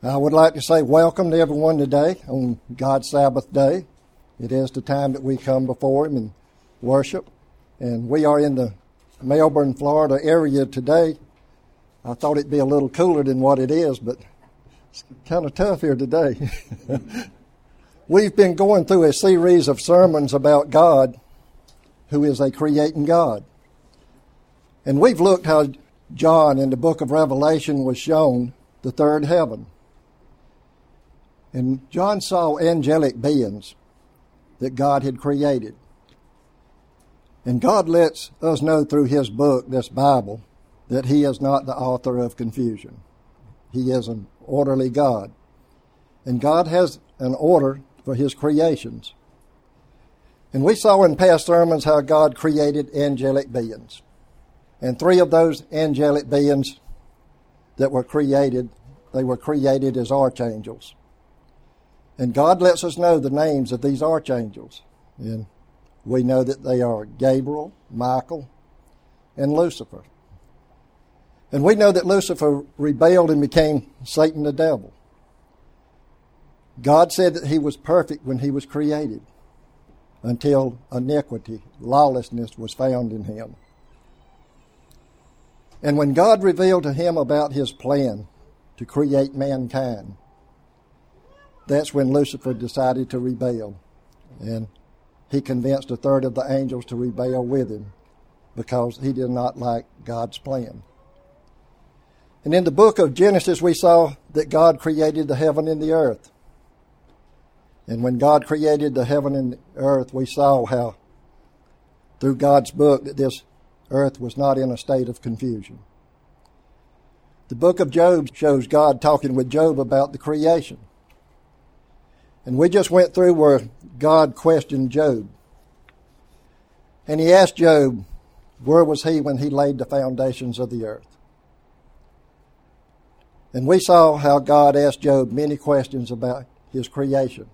I would like to say welcome to everyone today on God's Sabbath day. It is the time that we come before Him and worship. And we are in the Melbourne, Florida area today. I thought it'd be a little cooler than what it is, but it's kind of tough here today. We've been going through a series of sermons about God, who is a creating God. And we've looked how John in the book of Revelation was shown the third heaven. And John saw angelic beings that God had created. And God lets us know through His book, this Bible, that He is not the author of confusion. He is an orderly God. And God has an order for His creations. And we saw in past sermons how God created angelic beings. And three of those angelic beings that were created, they were created as archangels. And God lets us know the names of these archangels. And we know that they are Gabriel, Michael, and Lucifer. And we know that Lucifer rebelled and became Satan the devil. God said that he was perfect when he was created until iniquity, lawlessness was found in him. And when God revealed to him about his plan to create mankind, that's when Lucifer decided to rebel. And he convinced a third of the angels to rebel with him because he did not like God's plan. And in the book of Genesis, we saw that God created the heaven and the earth. And when God created the heaven and the earth, we saw how through God's book that this earth was not in a state of confusion. The book of Job shows God talking with Job about the creation. And we just went through where God questioned Job. And he asked Job, where was he when he laid the foundations of the earth? And we saw how God asked Job many questions about his creation.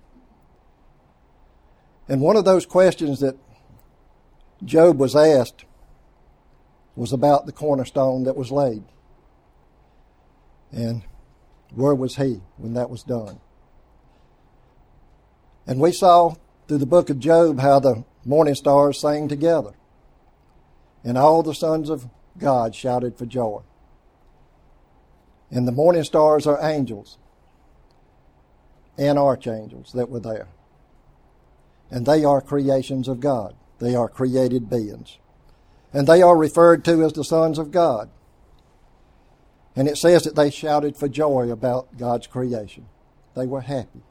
And one of those questions that Job was asked was about the cornerstone that was laid. And where was he when that was done? And we saw through the book of Job how the morning stars sang together. And all the sons of God shouted for joy. And the morning stars are angels and archangels that were there. And they are creations of God. They are created beings. And they are referred to as the sons of God. And it says that they shouted for joy about God's creation. They were happy.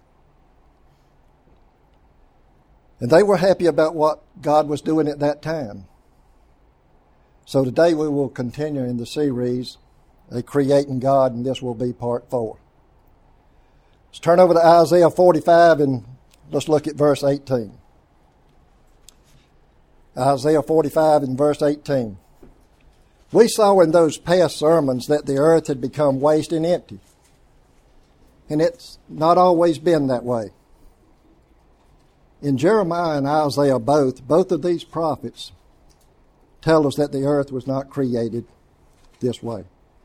And they were happy about what God was doing at that time. So today we will continue in the series, A Creating God, and this will be part 4. Let's turn over to Isaiah 45 and let's look at verse 18. Isaiah 45 and verse 18. We saw in those past sermons that the earth had become waste and empty. And it's not always been that way. In Jeremiah and Isaiah both of these prophets tell us that the earth was not created this way.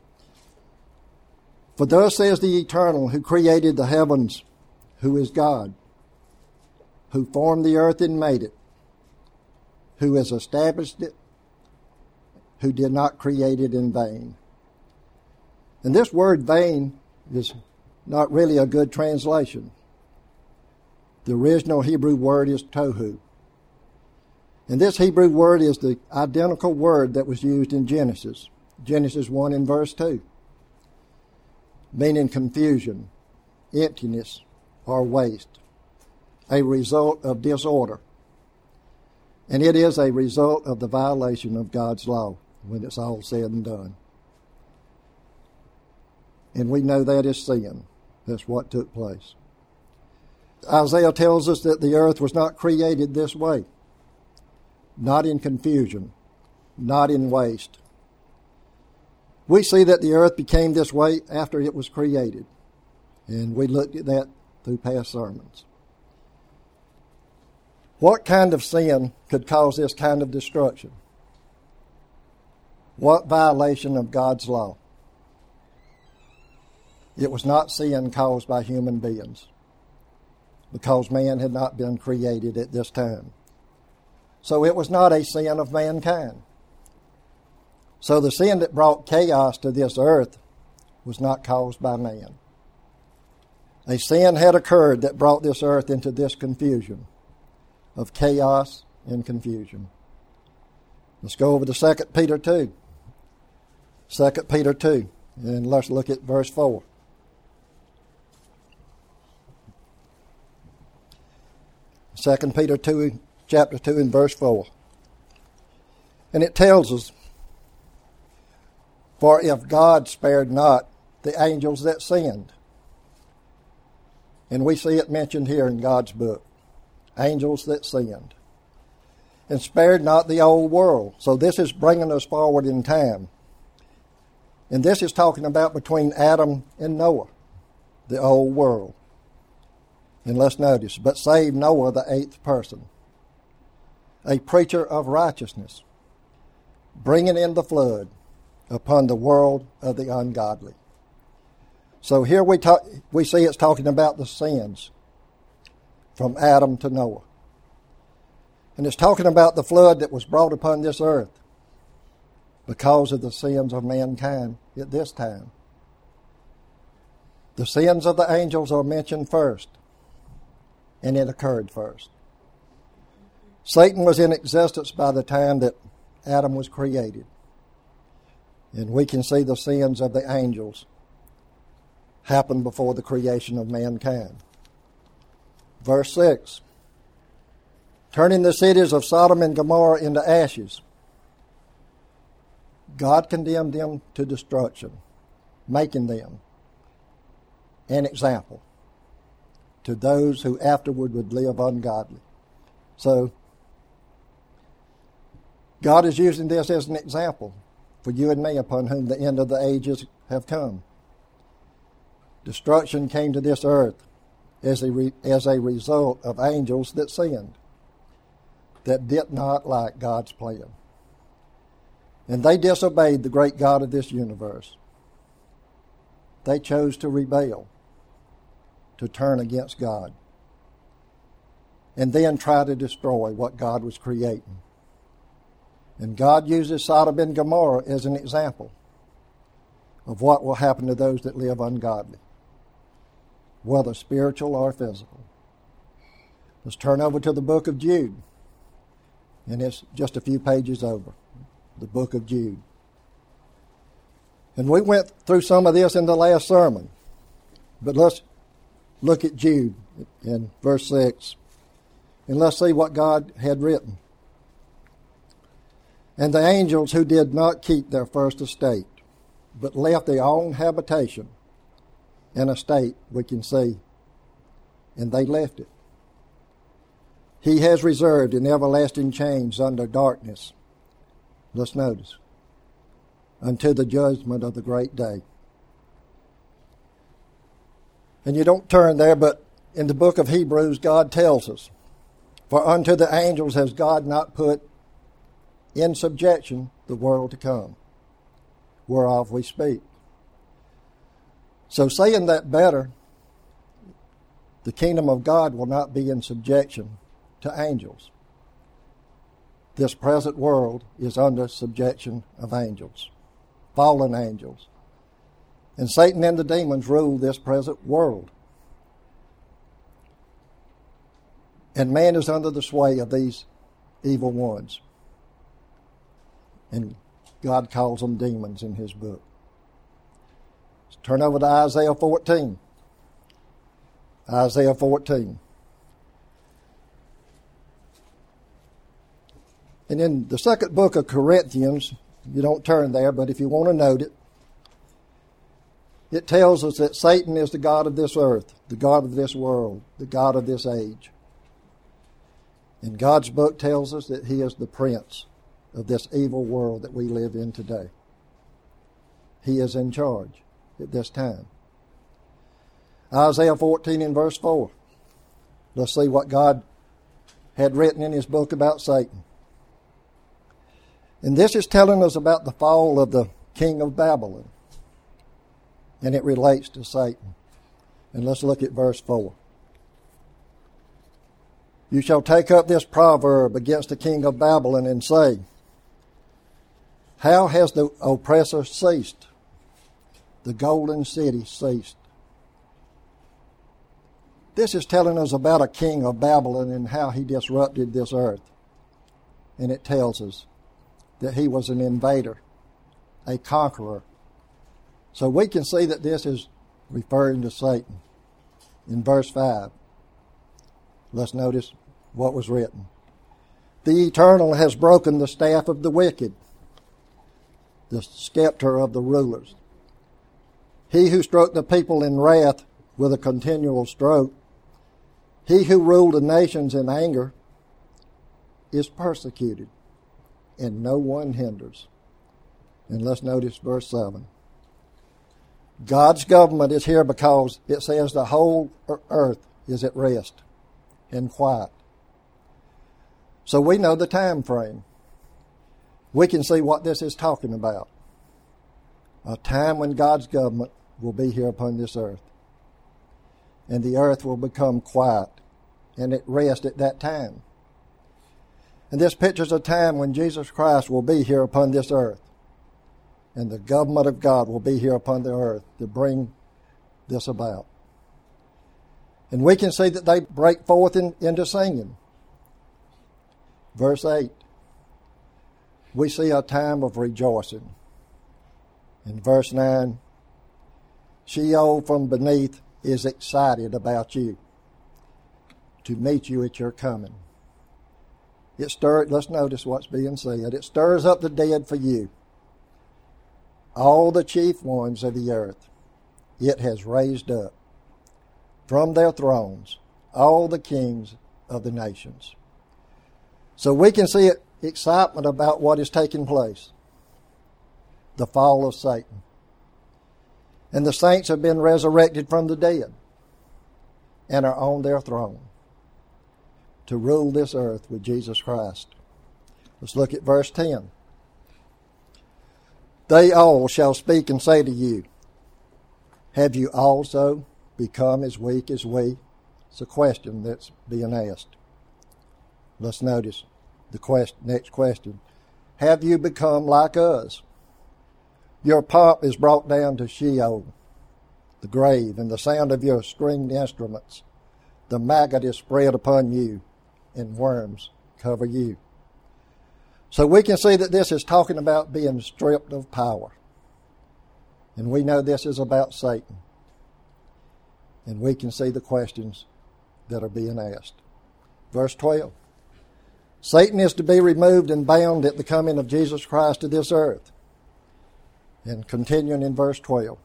For thus says the Eternal, who created the heavens, who is God, who formed the earth and made it, who has established it, who did not create it in vain. And this word vain is not really a good translation. The original Hebrew word is tohu. And this Hebrew word is the identical word that was used in Genesis 1 and verse 2, meaning confusion, emptiness, or waste, a result of disorder. And it is a result of the violation of God's law when it's all said and done. And we know that is sin. That's what took place. Isaiah tells us that the earth was not created this way. Not in confusion. Not in waste. We see that the earth became this way after it was created. And we looked at that through past sermons. What kind of sin could cause this kind of destruction? What violation of God's law? It was not sin caused by human beings, because man had not been created at this time. So it was not a sin of mankind. So the sin that brought chaos to this earth was not caused by man. A sin had occurred that brought this earth into this confusion of chaos and confusion. Let's go over to 2 Peter 2. 2 Peter 2, and let's look at verse 4. Second Peter 2, chapter 2 and verse 4. And it tells us, "For if God spared not the angels that sinned," and we see it mentioned here in God's book, angels that sinned, "and spared not the old world." So this is bringing us forward in time. And this is talking about between Adam and Noah, the old world. And let's notice, "But saved Noah, the eighth person, a preacher of righteousness, bringing in the flood upon the world of the ungodly." So here we see it's talking about the sins from Adam to Noah. And it's talking about the flood that was brought upon this earth because of the sins of mankind at this time. The sins of the angels are mentioned first, and it occurred first. Satan was in existence by the time that Adam was created. And we can see the sins of the angels happen before the creation of mankind. Verse 6, "Turning the cities of Sodom and Gomorrah into ashes, God condemned them to destruction, making them an example to those who afterward would live ungodly." So, God is using this as an example for you and me upon whom the end of the ages have come. Destruction came to this earth as a result of angels that sinned, that did not like God's plan. And they disobeyed the great God of this universe. They chose to rebel, to turn against God, and then try to destroy what God was creating. And God uses Sodom and Gomorrah as an example of what will happen to those that live ungodly, whether spiritual or physical. Let's turn over to the book of Jude, and it's just a few pages over. The book of Jude. And we went through some of this in the last sermon, but let's look at Jude in verse 6, and let's see what God had written. "And the angels who did not keep their first estate, but left their own habitation," an estate we can see, and they left it, "He has reserved in everlasting chains under darkness." Let's notice, "unto the judgment of the great day." And you don't turn there, but in the book of Hebrews, God tells us, "For unto the angels has God not put in subjection the world to come, whereof we speak." So saying that better, the kingdom of God will not be in subjection to angels. This present world is under subjection of angels, fallen angels. And Satan and the demons rule this present world. And man is under the sway of these evil ones. And God calls them demons in his book. Let's turn over to Isaiah 14. Isaiah 14. And in the second book of Corinthians, you don't turn there, but if you want to note it, it tells us that Satan is the god of this earth, the god of this world, the god of this age. And God's book tells us that he is the prince of this evil world that we live in today. He is in charge at this time. Isaiah 14 and verse 4. Let's see what God had written in his book about Satan. "And this is telling us about the fall of the king of Babylon. and it relates to Satan. And let's look at verse 4. You shall take up this proverb against the king of Babylon and say, how has the oppressor ceased? The golden city ceased. This is telling us about a king of Babylon and how he disrupted this earth. And it tells us that he was an invader, a conqueror. So we can see that this is referring to Satan. In verse 5, let's notice what was written. The Eternal has broken the staff of the wicked, the scepter of the rulers. He who struck the people in wrath with a continual stroke, he who ruled the nations in anger, is persecuted, and no one hinders. And let's notice verse 7. God's government is here because it says the whole earth is at rest and quiet. So we know the time frame. We can see what this is talking about. A time when God's government will be here upon this earth. And the earth will become quiet and at rest at that time. And this pictures a time when Jesus Christ will be here upon this earth. And the government of God will be here upon the earth to bring this about. And we can see that they break forth into singing. Verse 8, we see a time of rejoicing. In verse 9, Sheol from beneath is excited about you, to meet you at your coming. Let's notice what's being said. It stirs up the dead for you. All the chief ones of the earth it has raised up from their thrones, all the kings of the nations. So we can see excitement about what is taking place. The fall of Satan. And the saints have been resurrected from the dead and are on their throne to rule this earth with Jesus Christ. Let's look at verse 10. They all shall speak and say to you, have you also become as weak as we? It's a question that's being asked. Let's notice the next question. Have you become like us? Your pomp is brought down to Sheol, the grave, and the sound of your stringed instruments. The maggot is spread upon you, and worms cover you. So we can see that this is talking about being stripped of power. And we know this is about Satan. And we can see the questions that are being asked. Verse 12. Satan is to be removed and bound at the coming of Jesus Christ to this earth. And continuing in verse 12.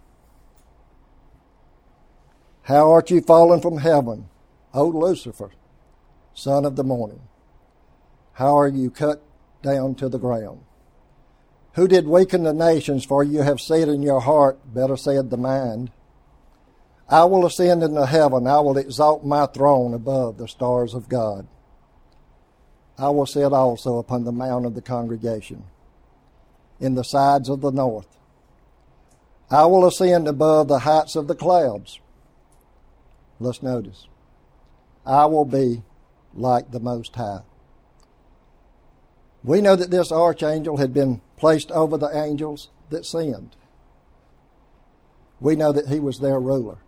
How art you fallen from heaven, O Lucifer, son of the morning? How are you cut down to the ground? Who did weaken the nations? For you have said in your heart, better said the mind, I will ascend into heaven, I will exalt my throne above the stars of God. I will sit also upon the mount of the congregation, in the sides of the north. I will ascend above the heights of the clouds. Let's notice. I will be like the Most High. We know that this archangel had been placed over the angels that sinned. We know that he was their ruler.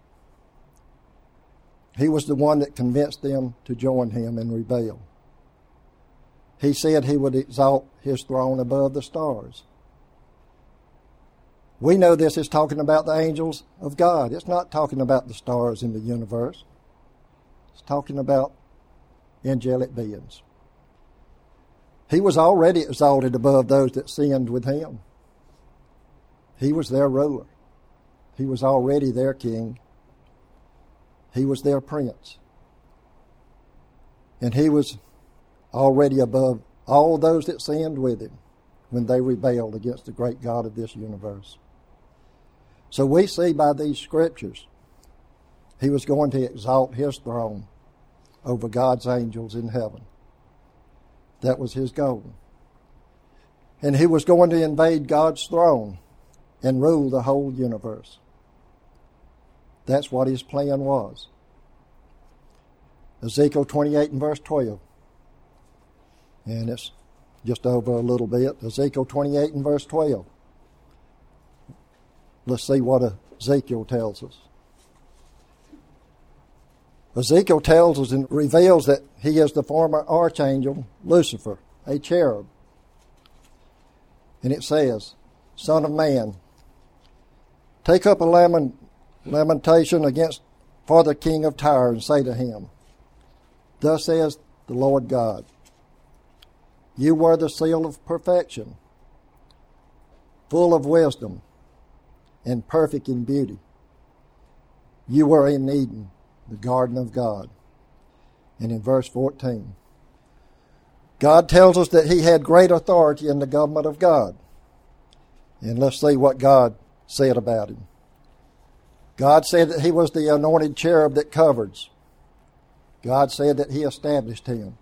He was the one that convinced them to join him and rebel. He said he would exalt his throne above the stars. We know this is talking about the angels of God. It's not talking about the stars in the universe. It's talking about angelic beings. He was already exalted above those that sinned with him. He was their ruler. He was already their king. He was their prince. And he was already above all those that sinned with him when they rebelled against the great God of this universe. So we see by these scriptures, he was going to exalt his throne over God's angels in heaven. That was his goal. And he was going to invade God's throne and rule the whole universe. That's what his plan was. Ezekiel 28 and verse 12. And it's just over a little bit. Ezekiel 28 and verse 12. Let's see what Ezekiel tells us. Ezekiel tells us and reveals that he is the former archangel Lucifer, a cherub. And it says, Son of man, take up a lamentation for the king of Tyre, and say to him, Thus says the Lord God, You were the seal of perfection, full of wisdom, and perfect in beauty. You were in Eden, the garden of God. And in verse 14, God tells us that he had great authority in the government of God. And let's see what God said about him. God said that he was the anointed cherub that covers. God said that he established him.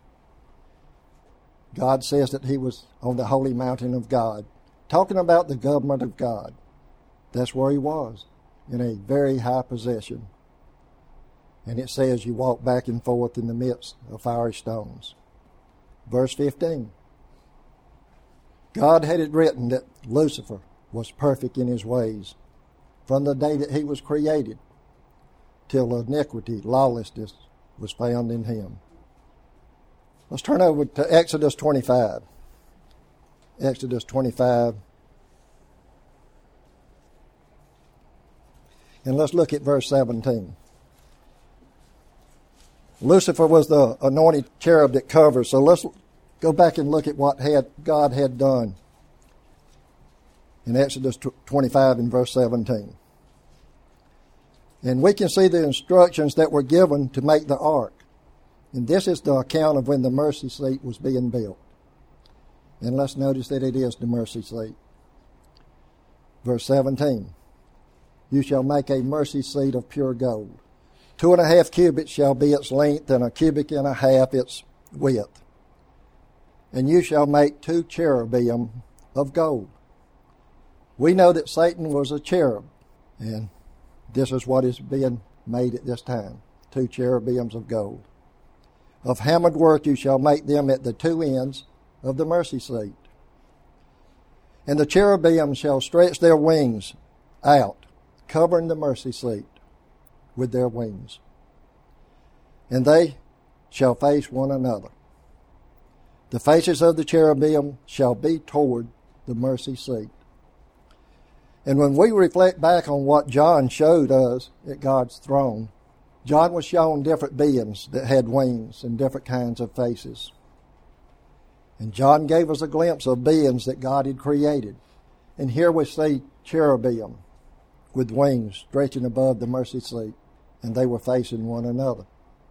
God says that he was on the holy mountain of God. Talking about the government of God. That's where he was, in a very high position. And it says you walk back and forth in the midst of fiery stones. Verse 15. God had it written that Lucifer was perfect in his ways from the day that he was created till iniquity, lawlessness was found in him. Let's turn over to Exodus 25. Exodus 25. And let's look at verse 17. Lucifer was the anointed cherub that covers. So let's go back and look at what God had done in Exodus 25 and verse 17. And we can see the instructions that were given to make the ark. And this is the account of when the mercy seat was being built. And let's notice that it is the mercy seat. Verse 17. You shall make a mercy seat of pure gold. 2.5 cubits shall be its length, and 1.5 cubits its width. And you shall make 2 cherubim of gold. We know that Satan was a cherub, and this is what is being made at this time. 2 cherubims of gold. Of hammered work you shall make them at the 2 ends of the mercy seat. And the cherubim shall stretch their wings out, covering the mercy seat with their wings. And they shall face one another. The faces of the cherubim shall be toward the mercy seat. And when we reflect back on what John showed us at God's throne, John was shown different beings that had wings and different kinds of faces. And John gave us a glimpse of beings that God had created. And here we see cherubim with wings stretching above the mercy seat, and they were facing one another.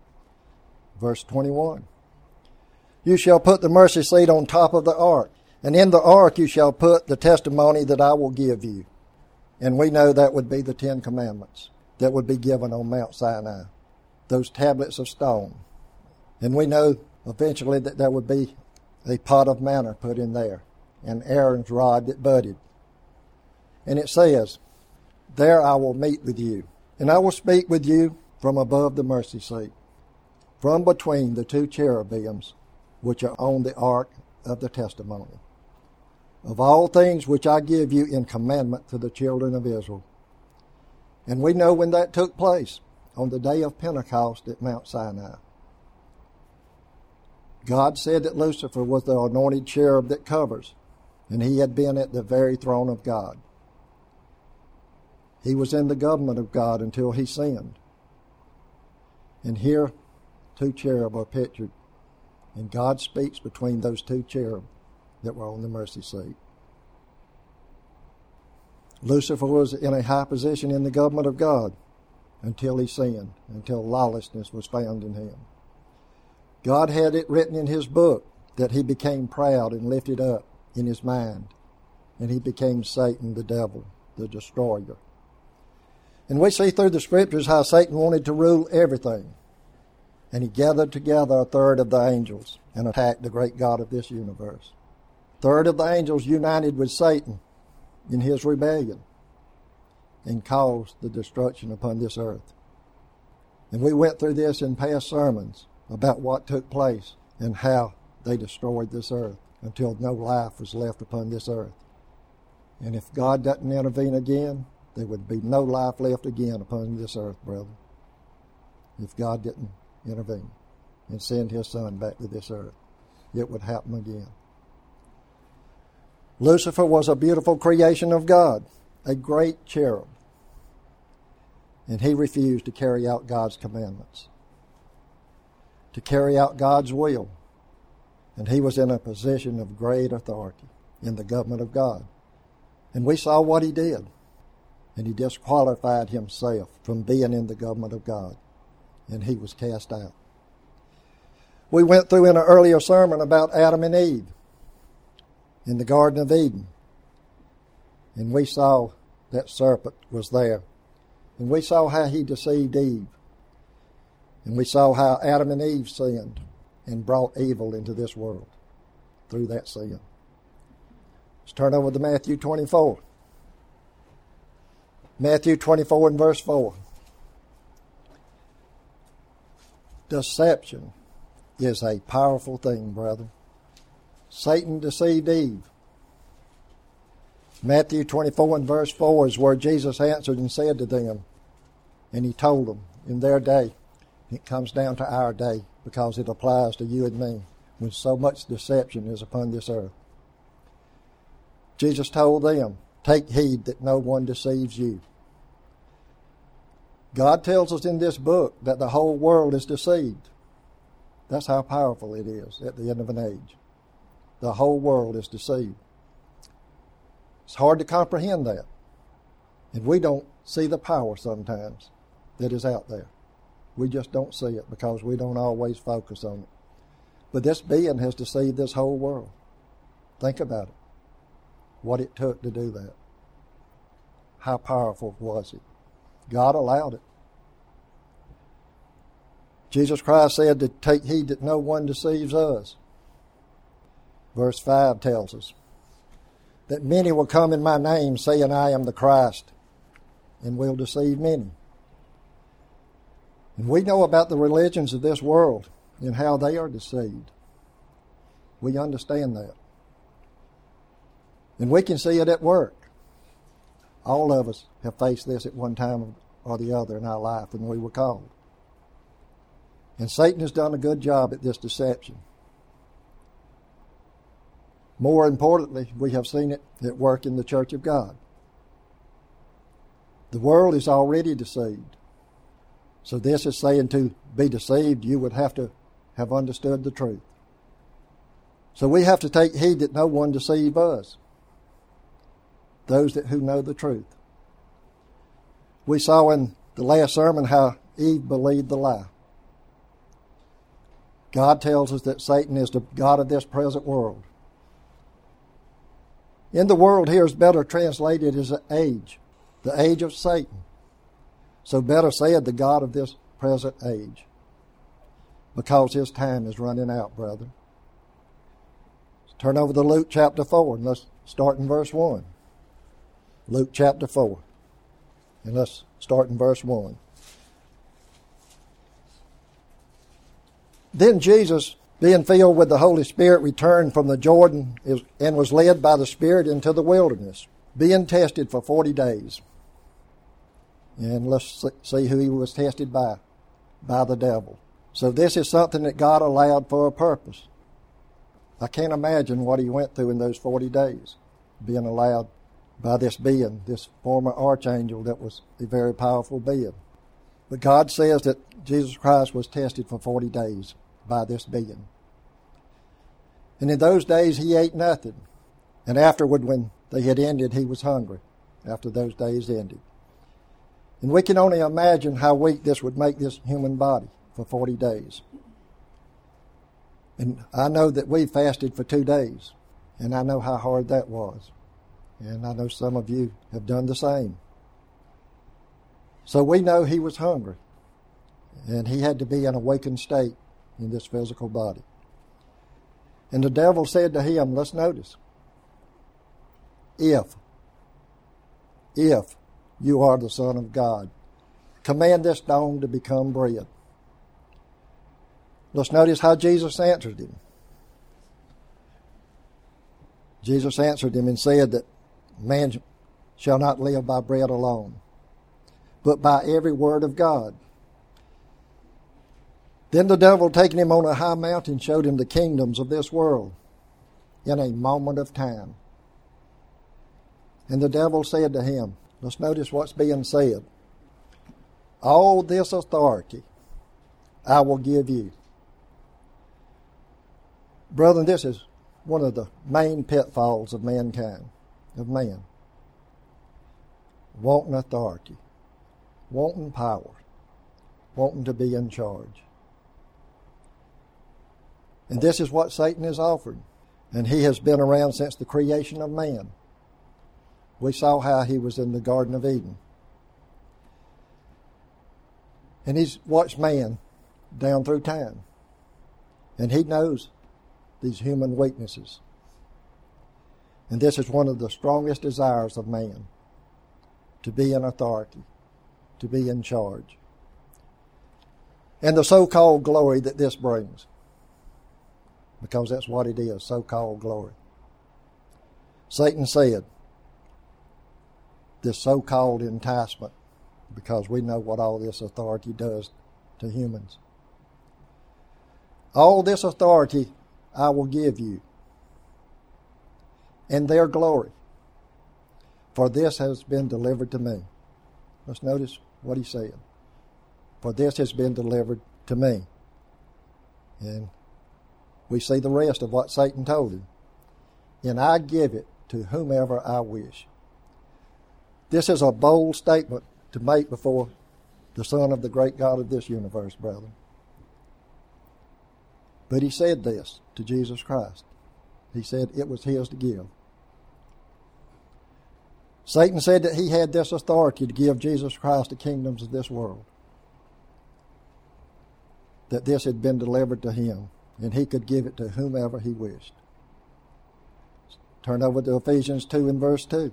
Verse 21. You shall put the mercy seat on top of the ark, and in the ark you shall put the testimony that I will give you. And we know that would be the 10 Commandments that would be given on Mount Sinai, those tablets of stone. And we know eventually that there would be a pot of manna put in there, and Aaron's rod that budded. And it says, There I will meet with you, and I will speak with you from above the mercy seat, from between the 2 cherubims which are on the ark of the testimony, of all things which I give you in commandment to the children of Israel. And we know when that took place, on the day of Pentecost at Mount Sinai. God said that Lucifer was the anointed cherub that covers, and he had been at the very throne of God. He was in the government of God until he sinned. And here, 2 cherub are pictured, and God speaks between those 2 cherub that were on the mercy seat. Lucifer was in a high position in the government of God until he sinned, until lawlessness was found in him. God had it written in his book that he became proud and lifted up in his mind, and he became Satan, the devil, the destroyer. And we see through the scriptures how Satan wanted to rule everything. And he gathered together 1/3 of the angels and attacked the great God of this universe. 1/3 of the angels united with Satan in his rebellion. and cause the destruction upon this earth. And we went through this in past sermons about what took place and how they destroyed this earth until no life was left upon this earth. And if God doesn't intervene again, there would be no life left again upon this earth, brother, if God didn't intervene and send his son back to this earth. It would happen again. Lucifer was a beautiful creation of God, a great cherub. And he refused to carry out God's commandments, to carry out God's will. And he was in a position of great authority in the government of God. And we saw what he did. And he disqualified himself from being in the government of God. And he was cast out. We went through in an earlier sermon about Adam and Eve in the Garden of Eden. And we saw that serpent was there. And we saw how he deceived Eve. And we saw how Adam and Eve sinned and brought evil into this world through that sin. Let's turn over to Matthew 24. Matthew 24 and verse 4. Deception is a powerful thing, brother. Satan deceived Eve. Matthew 24 and verse 4 is where Jesus answered and said to them, and he told them in their day, it comes down to our day because it applies to you and me when so much deception is upon this earth. Jesus told them, take heed that no one deceives you. God tells us in this book that the whole world is deceived. That's how powerful it is at the end of an age. The whole world is deceived. It's hard to comprehend that. And we don't see the power sometimes that is out there. We just don't see it because we don't always focus on it. But this being has deceived this whole world. Think about it. What it took to do that. How powerful was it? God allowed it. Jesus Christ said to take heed that no one deceives us. Verse 5 tells us that many will come in my name saying I am the Christ, and will deceive many. And we know about the religions of this world and how they are deceived. We understand that. And we can see it at work. All of us have faced this at one time or the other in our life when we were called. And Satan has done a good job at this deception. More importantly, we have seen it at work in the Church of God. The world is already deceived. So this is saying to be deceived, you would have to have understood the truth. So we have to take heed that no one deceive us, those who know the truth. We saw in the last sermon how Eve believed the lie. God tells us that Satan is the god of this present world. In the world here is better translated as an age, the age of Satan. So better said, the god of this present age, because his time is running out, brother. Let's turn over to Luke chapter 4, and let's start in verse 1. Luke chapter 4, and let's start in verse 1. Then Jesus, being filled with the Holy Spirit, returned from the Jordan and was led by the Spirit into the wilderness, being tested for 40 days. And let's see who he was tested by the devil. So this is something that God allowed for a purpose. I can't imagine what he went through in those 40 days, being allowed by this being, this former archangel that was a very powerful being. But God says that Jesus Christ was tested for 40 days by this being. And in those days he ate nothing. And afterward, when they had ended, he was hungry after those days ended. And we can only imagine how weak this would make this human body for 40 days. And I know that we fasted for 2 days, and I know how hard that was. And I know some of you have done the same. So we know he was hungry, and he had to be in a awakened state in this physical body. And the devil said to him, let's notice, if you are the Son of God. Command this stone to become bread. Let's notice how Jesus answered him. Jesus answered him and said that man shall not live by bread alone, but by every word of God. Then the devil, taking him on a high mountain, showed him the kingdoms of this world in a moment of time. And the devil said to him, let's notice what's being said, all this authority I will give you. Brethren, this is one of the main pitfalls of mankind, of man. Wanting authority, wanting power, wanting to be in charge. And this is what Satan has offered. And he has been around since the creation of man. We saw how he was in the Garden of Eden. And he's watched man down through time. And he knows these human weaknesses. And this is one of the strongest desires of man, to be in authority, to be in charge. And the so-called glory that this brings, because that's what it is, so-called glory. Satan said, this so-called enticement, because we know what all this authority does to humans. All this authority I will give you, and their glory, for this has been delivered to me. Let's notice what he said. For this has been delivered to me. And we see the rest of what Satan told him. And I give it to whomever I wish. This is a bold statement to make before the Son of the great God of this universe, brethren. But he said this to Jesus Christ. He said it was his to give. Satan said that he had this authority to give Jesus Christ the kingdoms of this world. That this had been delivered to him, and he could give it to whomever he wished. Turn over to Ephesians 2 and verse 2.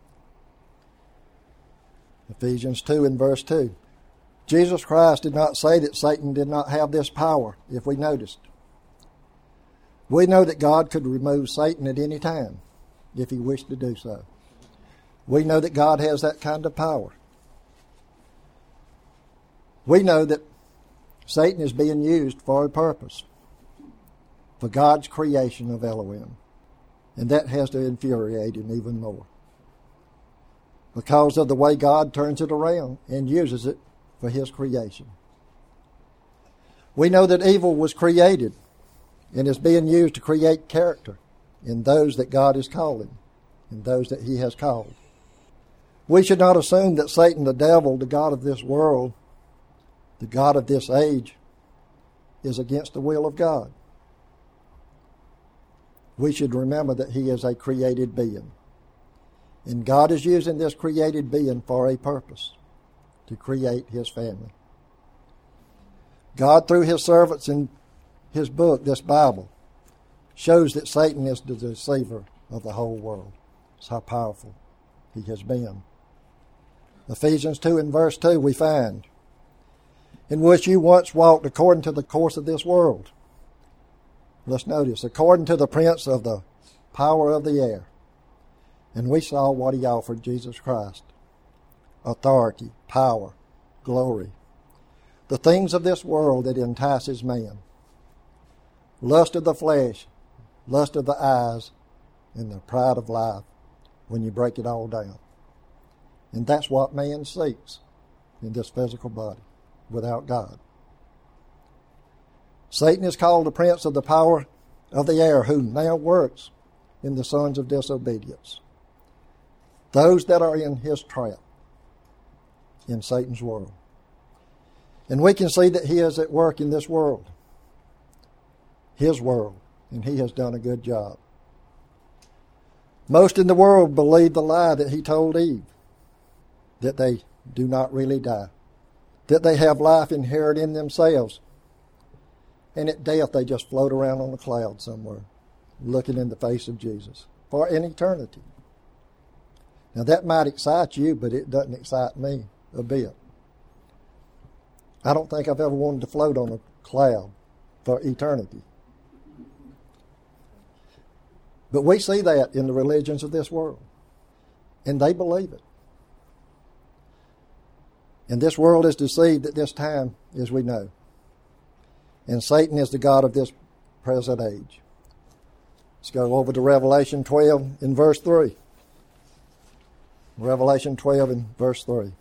Ephesians 2 and verse 2. Jesus Christ did not say that Satan did not have this power, if we noticed. We know that God could remove Satan at any time, if he wished to do so. We know that God has that kind of power. We know that Satan is being used for a purpose, for God's creation of Elohim. And that has to infuriate him even more, because of the way God turns it around and uses it for his creation. We know that evil was created and is being used to create character in those that God is calling, in those that he has called. We should not assume that Satan, the devil, the god of this world, the god of this age, is against the will of God. We should remember that he is a created being. And God is using this created being for a purpose, to create his family. God, through his servants in his book, this Bible, shows that Satan is the deceiver of the whole world. That's how powerful he has been. Ephesians 2 and verse 2 we find, in which you once walked according to the course of this world. Let's notice, according to the prince of the power of the air. And we saw what he offered Jesus Christ. Authority, power, glory. The things of this world that entices man. Lust of the flesh, lust of the eyes, and the pride of life, when you break it all down. And that's what man seeks in this physical body without God. Satan is called the prince of the power of the air, who now works in the sons of disobedience. Those that are in his trap, in Satan's world. And we can see that he is at work in this world, his world, and he has done a good job. Most in the world believe the lie that he told Eve, that they do not really die, that they have life inherent in themselves, and at death they just float around on a cloud somewhere, looking in the face of Jesus for an eternity. Now that might excite you, but it doesn't excite me a bit. I don't think I've ever wanted to float on a cloud for eternity. But we see that in the religions of this world, and they believe it. And this world is deceived at this time, as we know. And Satan is the god of this present age. Let's go over to Revelation 12 in verse 3. Revelation 12 in verse 3.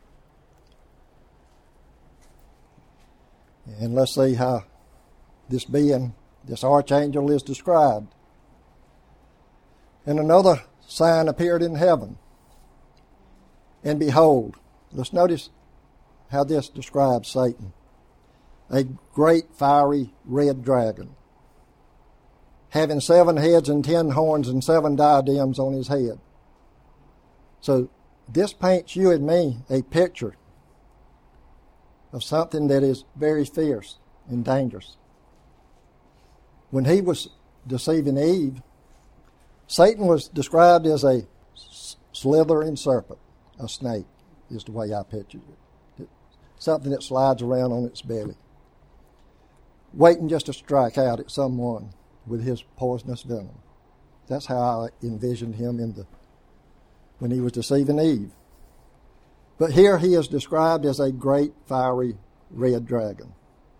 And let's see how this being, this archangel, is described. And another sign appeared in heaven. And behold, let's notice how this describes Satan. A great fiery red dragon, having 7 heads and 10 horns and 7 diadems on his head. So this paints you and me a picture of something that is very fierce and dangerous. When he was deceiving Eve, Satan was described as a slithering serpent, a snake is the way I pictured it. Something that slides around on its belly, waiting just to strike out at someone with his poisonous venom. That's how I envisioned him when he was deceiving Eve. But here he is described as a great fiery red dragon.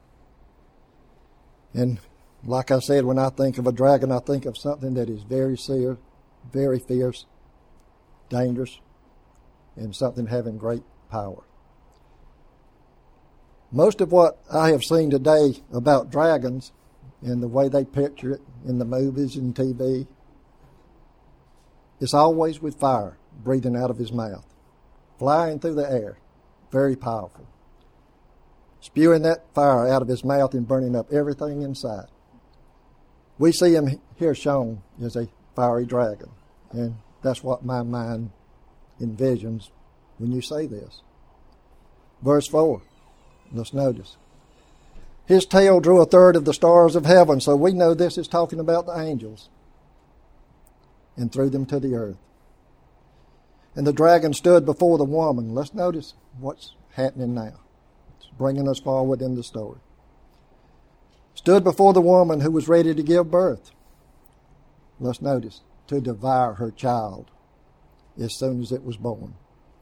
And like I said, when I think of a dragon, I think of something that is very severe, very fierce, dangerous, and something having great power. Most of what I have seen today about dragons and the way they picture it in the movies and TV, it's always with fire breathing out of his mouth, flying through the air, very powerful, spewing that fire out of his mouth and burning up everything inside. We see him here shown as a fiery dragon, and that's what my mind envisions when you say this. Verse 4, let's notice. His tail drew 1/3 of the stars of heaven, so we know this is talking about the angels, and threw them to the earth. And the dragon stood before the woman. Let's notice what's happening now. It's bringing us forward in the story. Stood before the woman who was ready to give birth. Let's notice, to devour her child as soon as it was born.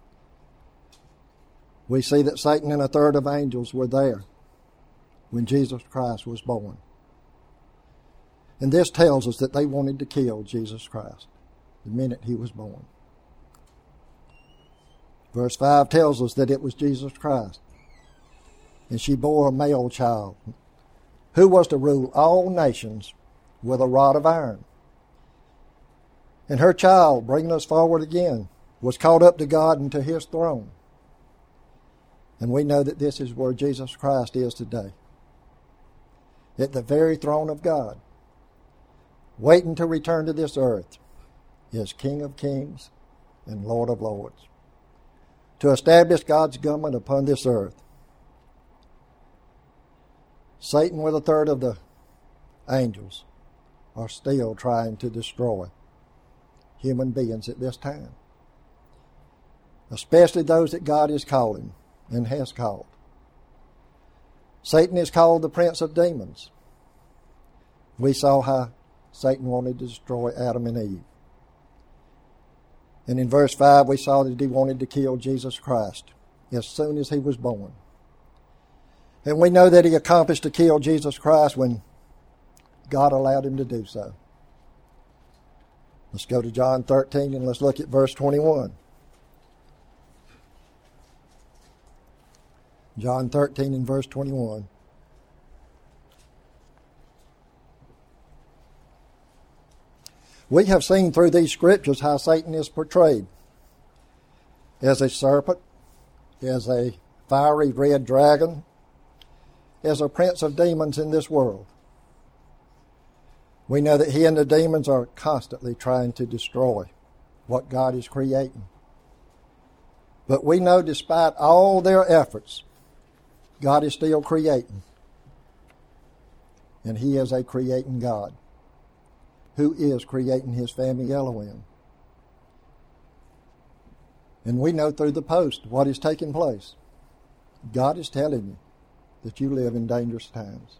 We see that Satan and 1/3 of angels were there when Jesus Christ was born. And this tells us that they wanted to kill Jesus Christ the minute he was born. Verse 5 tells us that it was Jesus Christ. And she bore a male child who was to rule all nations with a rod of iron. And her child, bringing us forward again, was caught up to God and to his throne. And we know that this is where Jesus Christ is today, at the very throne of God, waiting to return to this earth as King of Kings and Lord of Lords, to establish God's government upon this earth. Satan with 1/3 of the angels are still trying to destroy human beings at this time, especially those that God is calling and has called. Satan is called the prince of demons. We saw how Satan wanted to destroy Adam and Eve. And in verse 5 we saw that he wanted to kill Jesus Christ as soon as he was born. And we know that he accomplished to kill Jesus Christ when God allowed him to do so. Let's go to John 13 and let's look at verse 21. John 13 and verse 21. We have seen through these scriptures how Satan is portrayed as a serpent, as a fiery red dragon, as a prince of demons in this world. We know that he and the demons are constantly trying to destroy what God is creating. But we know despite all their efforts, God is still creating. And he is a creating God who is creating his family Elohim. And we know through the post what is taking place. God is telling you that you live in dangerous times.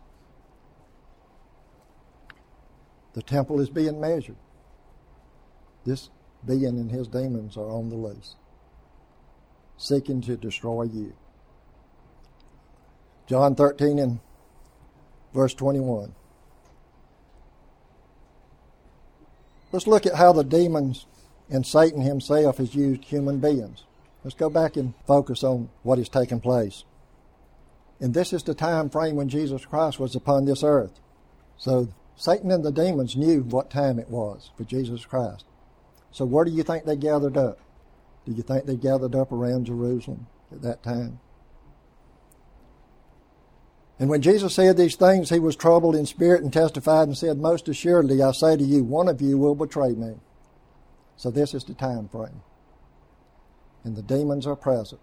The temple is being measured. This being and his demons are on the loose, seeking to destroy you. John 13 and verse 21. Let's look at how the demons and Satan himself has used human beings. Let's go back and focus on what is taking place. And this is the time frame when Jesus Christ was upon this earth. So Satan and the demons knew what time it was for Jesus Christ. So where do you think they gathered up? Do you think they gathered up around Jerusalem at that time? And when Jesus said these things, he was troubled in spirit and testified and said, most assuredly, I say to you, one of you will betray me. So this is the time frame. And the demons are present.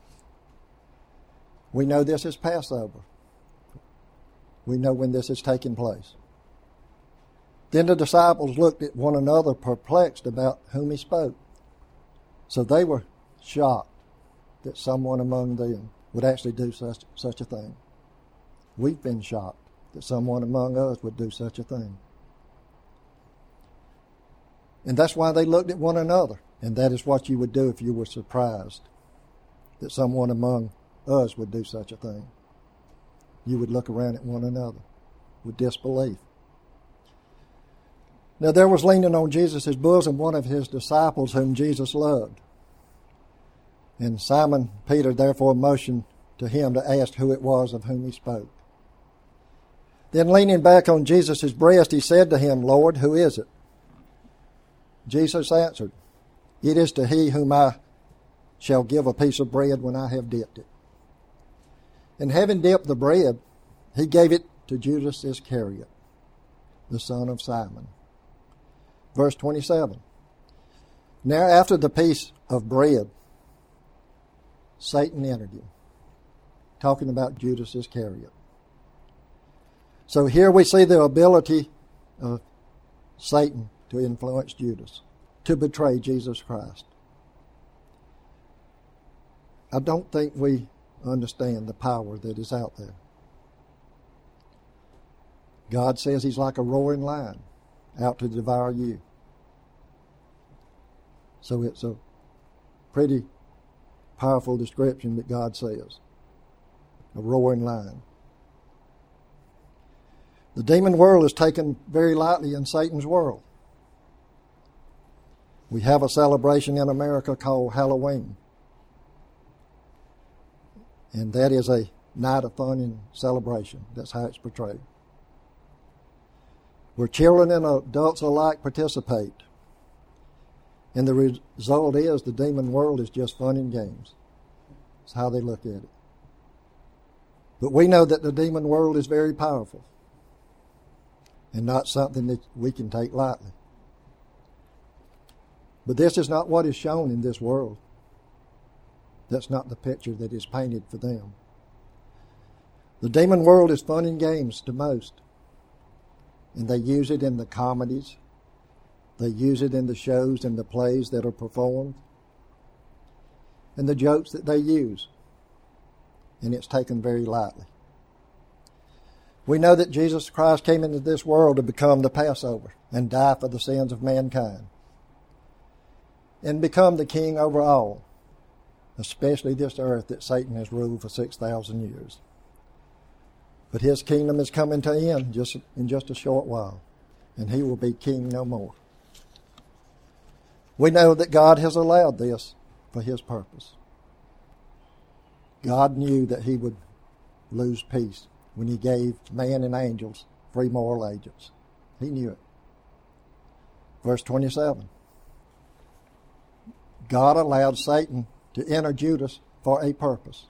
We know this is Passover. We know when this is taking place. Then the disciples looked at one another, perplexed about whom he spoke. So they were shocked that someone among them would actually do such a thing. We've been shocked that someone among us would do such a thing. And that's why they looked at one another. And that is what you would do if you were surprised that someone among us would do such a thing. You would look around at one another with disbelief. Now there was leaning on Jesus' bosom one of his disciples whom Jesus loved. And Simon Peter therefore motioned to him to ask who it was of whom he spoke. Then leaning back on Jesus' breast, he said to him, Lord, who is it? Jesus answered, it is to he whom I shall give a piece of bread when I have dipped it. And having dipped the bread, he gave it to Judas Iscariot, the son of Simon. Verse 27. Now after the piece of bread, Satan entered him. Talking about Judas Iscariot. So here we see the ability of Satan to influence Judas, to betray Jesus Christ. I don't think we understand the power that is out there. God says he's like a roaring lion out to devour you. So it's a pretty powerful description that God says. A roaring lion. The demon world is taken very lightly in Satan's world. We have a celebration in America called Halloween. And that is a night of fun and celebration. That's how it's portrayed. Where children and adults alike participate. And the result is the demon world is just fun and games. That's how they look at it. But we know that the demon world is very powerful. And not something that we can take lightly. But this is not what is shown in this world. That's not the picture that is painted for them. The demon world is fun and games to most. And they use it in the comedies. They use it in the shows and the plays that are performed. And the jokes that they use. And it's taken very lightly. We know that Jesus Christ came into this world to become the Passover and die for the sins of mankind. And become the king over all, especially this earth that Satan has ruled for 6,000 years. But his kingdom is coming to end in just a short while, and he will be king no more. We know that God has allowed this for his purpose. God knew that he would lose peace when he gave man and angels free moral agents. He knew it. Verse 27. God allowed Satan to enter Judas for a purpose.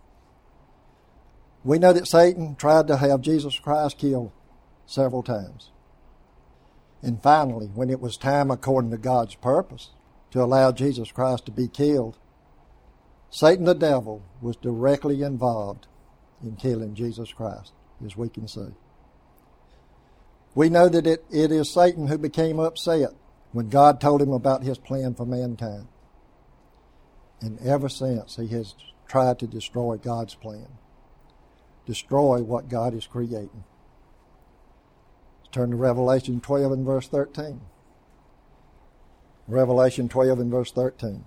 We know that Satan tried to have Jesus Christ killed several times. And finally, when it was time according to God's purpose to allow Jesus Christ to be killed, Satan the devil was directly involved in killing Jesus Christ, as we can see. We know that it is Satan who became upset when God told him about his plan for mankind. And ever since, he has tried to destroy God's plan, destroy what God is creating. Let's turn to Revelation 12 and verse 13. Revelation 12 and verse 13.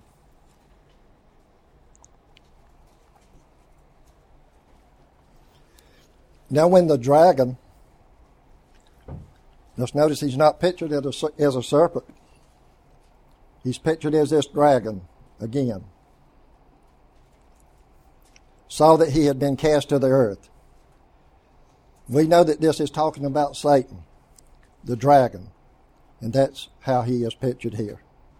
Now when the dragon, let's notice he's not pictured as a serpent. He's pictured as this dragon again. Saw that he had been cast to the earth. We know that this is talking about Satan, the dragon, and that's how he is pictured here.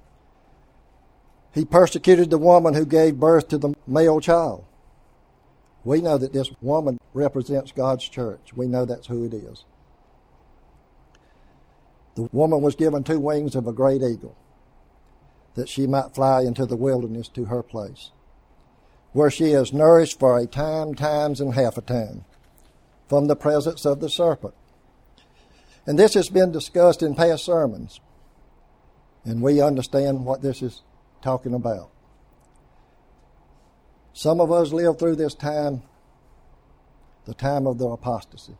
He persecuted the woman who gave birth to the male child. We know that this woman represents God's church. We know that's who it is. The woman was given 2 wings of a great eagle, that she might fly into the wilderness to her place, where she is nourished for a time, times, and half a time, from the presence of the serpent. And this has been discussed in past sermons, and we understand what this is talking about. Some of us live through this time, the time of the apostasy.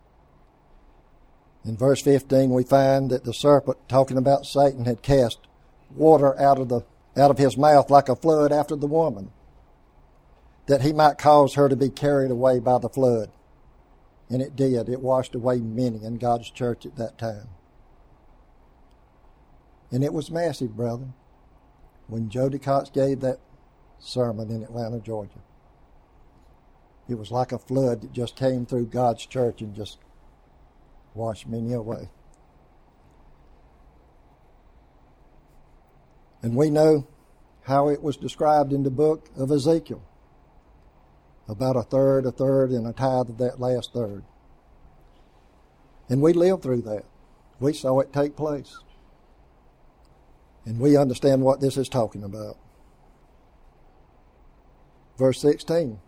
In verse 15, we find that the serpent, talking about Satan, had cast water out of his mouth like a flood after the woman, that he might cause her to be carried away by the flood. And it did. It washed away many in God's church at that time. And it was massive, brethren, when Jody Cox gave that sermon in Atlanta, Georgia. It was like a flood that just came through God's church and just washed many away. And we know how it was described in the book of Ezekiel. About a third, and a tithe of that last third. And we lived through that. We saw it take place. And we understand what this is talking about. Verse 16.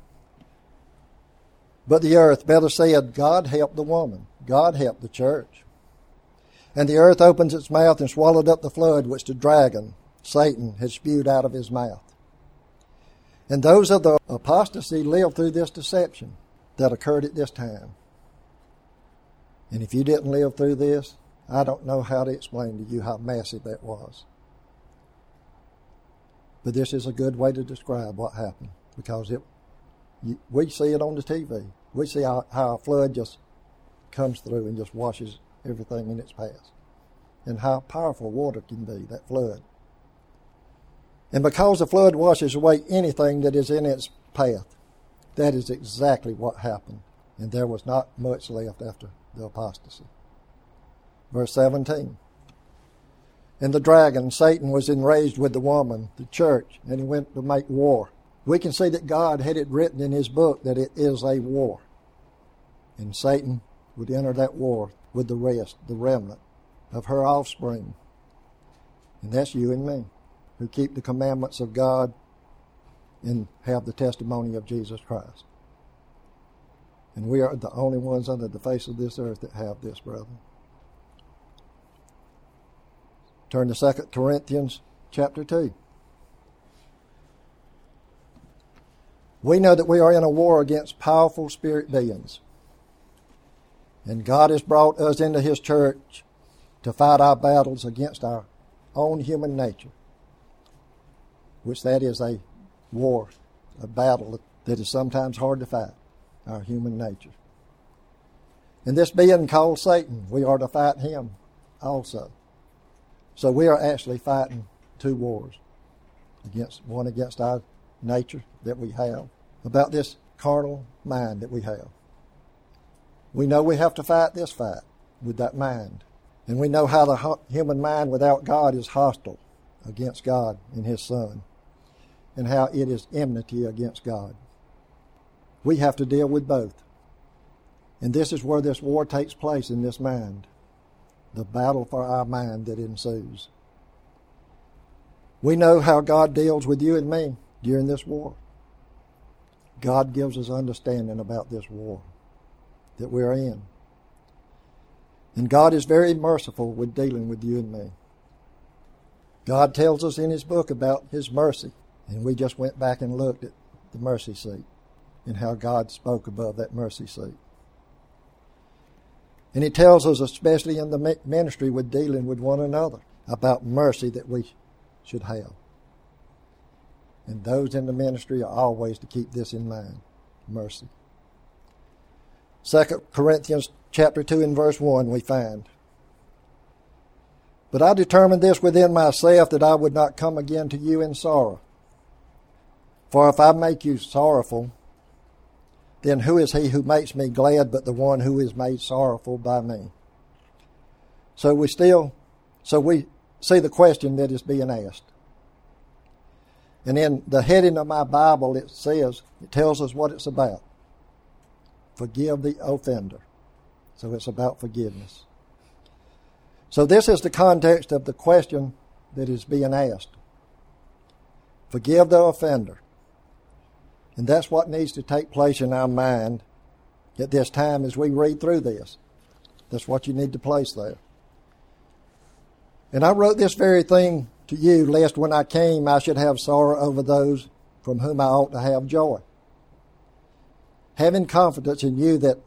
But the earth better said, God helped the woman. God helped the church. And the earth opens its mouth and swallowed up the flood which the dragon, Satan, had spewed out of his mouth. And those of the apostasy lived through this deception that occurred at this time. And if you didn't live through this, I don't know how to explain to you how massive that was. But this is a good way to describe what happened, because we see it on the TV. We see how a flood just comes through and just washes everything in its path. And how powerful water can be, that flood. And because the flood washes away anything that is in its path, that is exactly what happened. And there was not much left after the apostasy. Verse 17. And the dragon, Satan, was enraged with the woman, the church, and he went to make war. We can see that God had it written in his book that it is a war. And Satan would enter that war with the rest, the remnant of her offspring. And that's you and me, who keep the commandments of God and have the testimony of Jesus Christ. And we are the only ones under the face of this earth that have this, brethren. Turn to 2 Corinthians chapter 2. We know that we are in a war against powerful spirit beings. And God has brought us into his church to fight our battles against our own human nature, which that is a war, a battle that is sometimes hard to fight, our human nature. And this being called Satan, we are to fight him also. So we are actually fighting 2 wars. One against our nature that we have, about this carnal mind that we have. We know we have to fight this fight with that mind. And we know how the human mind without God is hostile against God and his Son, and how it is enmity against God. We have to deal with both. And this is where this war takes place, in this mind. The battle for our mind that ensues. We know how God deals with you and me during this war. God gives us understanding about this war that we're in. And God is very merciful with dealing with you and me. God tells us in his book about his mercy And we just went back and looked at the mercy seat and how God spoke above that mercy seat. And he tells us, especially in the ministry with dealing with one another, about mercy that we should have. And those in the ministry are always to keep this in mind, mercy. 2 Corinthians chapter 2 and verse 1 we find, "But I determined this within myself, that I would not come again to you in sorrow. For if I make you sorrowful, then who is he who makes me glad but the one who is made sorrowful by me?" So we see the question that is being asked. And in the heading of my Bible, it tells us what it's about. Forgive the offender. So it's about forgiveness. So this is the context of the question that is being asked. Forgive the offender. And that's what needs to take place in our mind at this time as we read through this. That's what you need to place there. And I wrote this very thing to you, lest when I came I should have sorrow over those from whom I ought to have joy. Having confidence in you that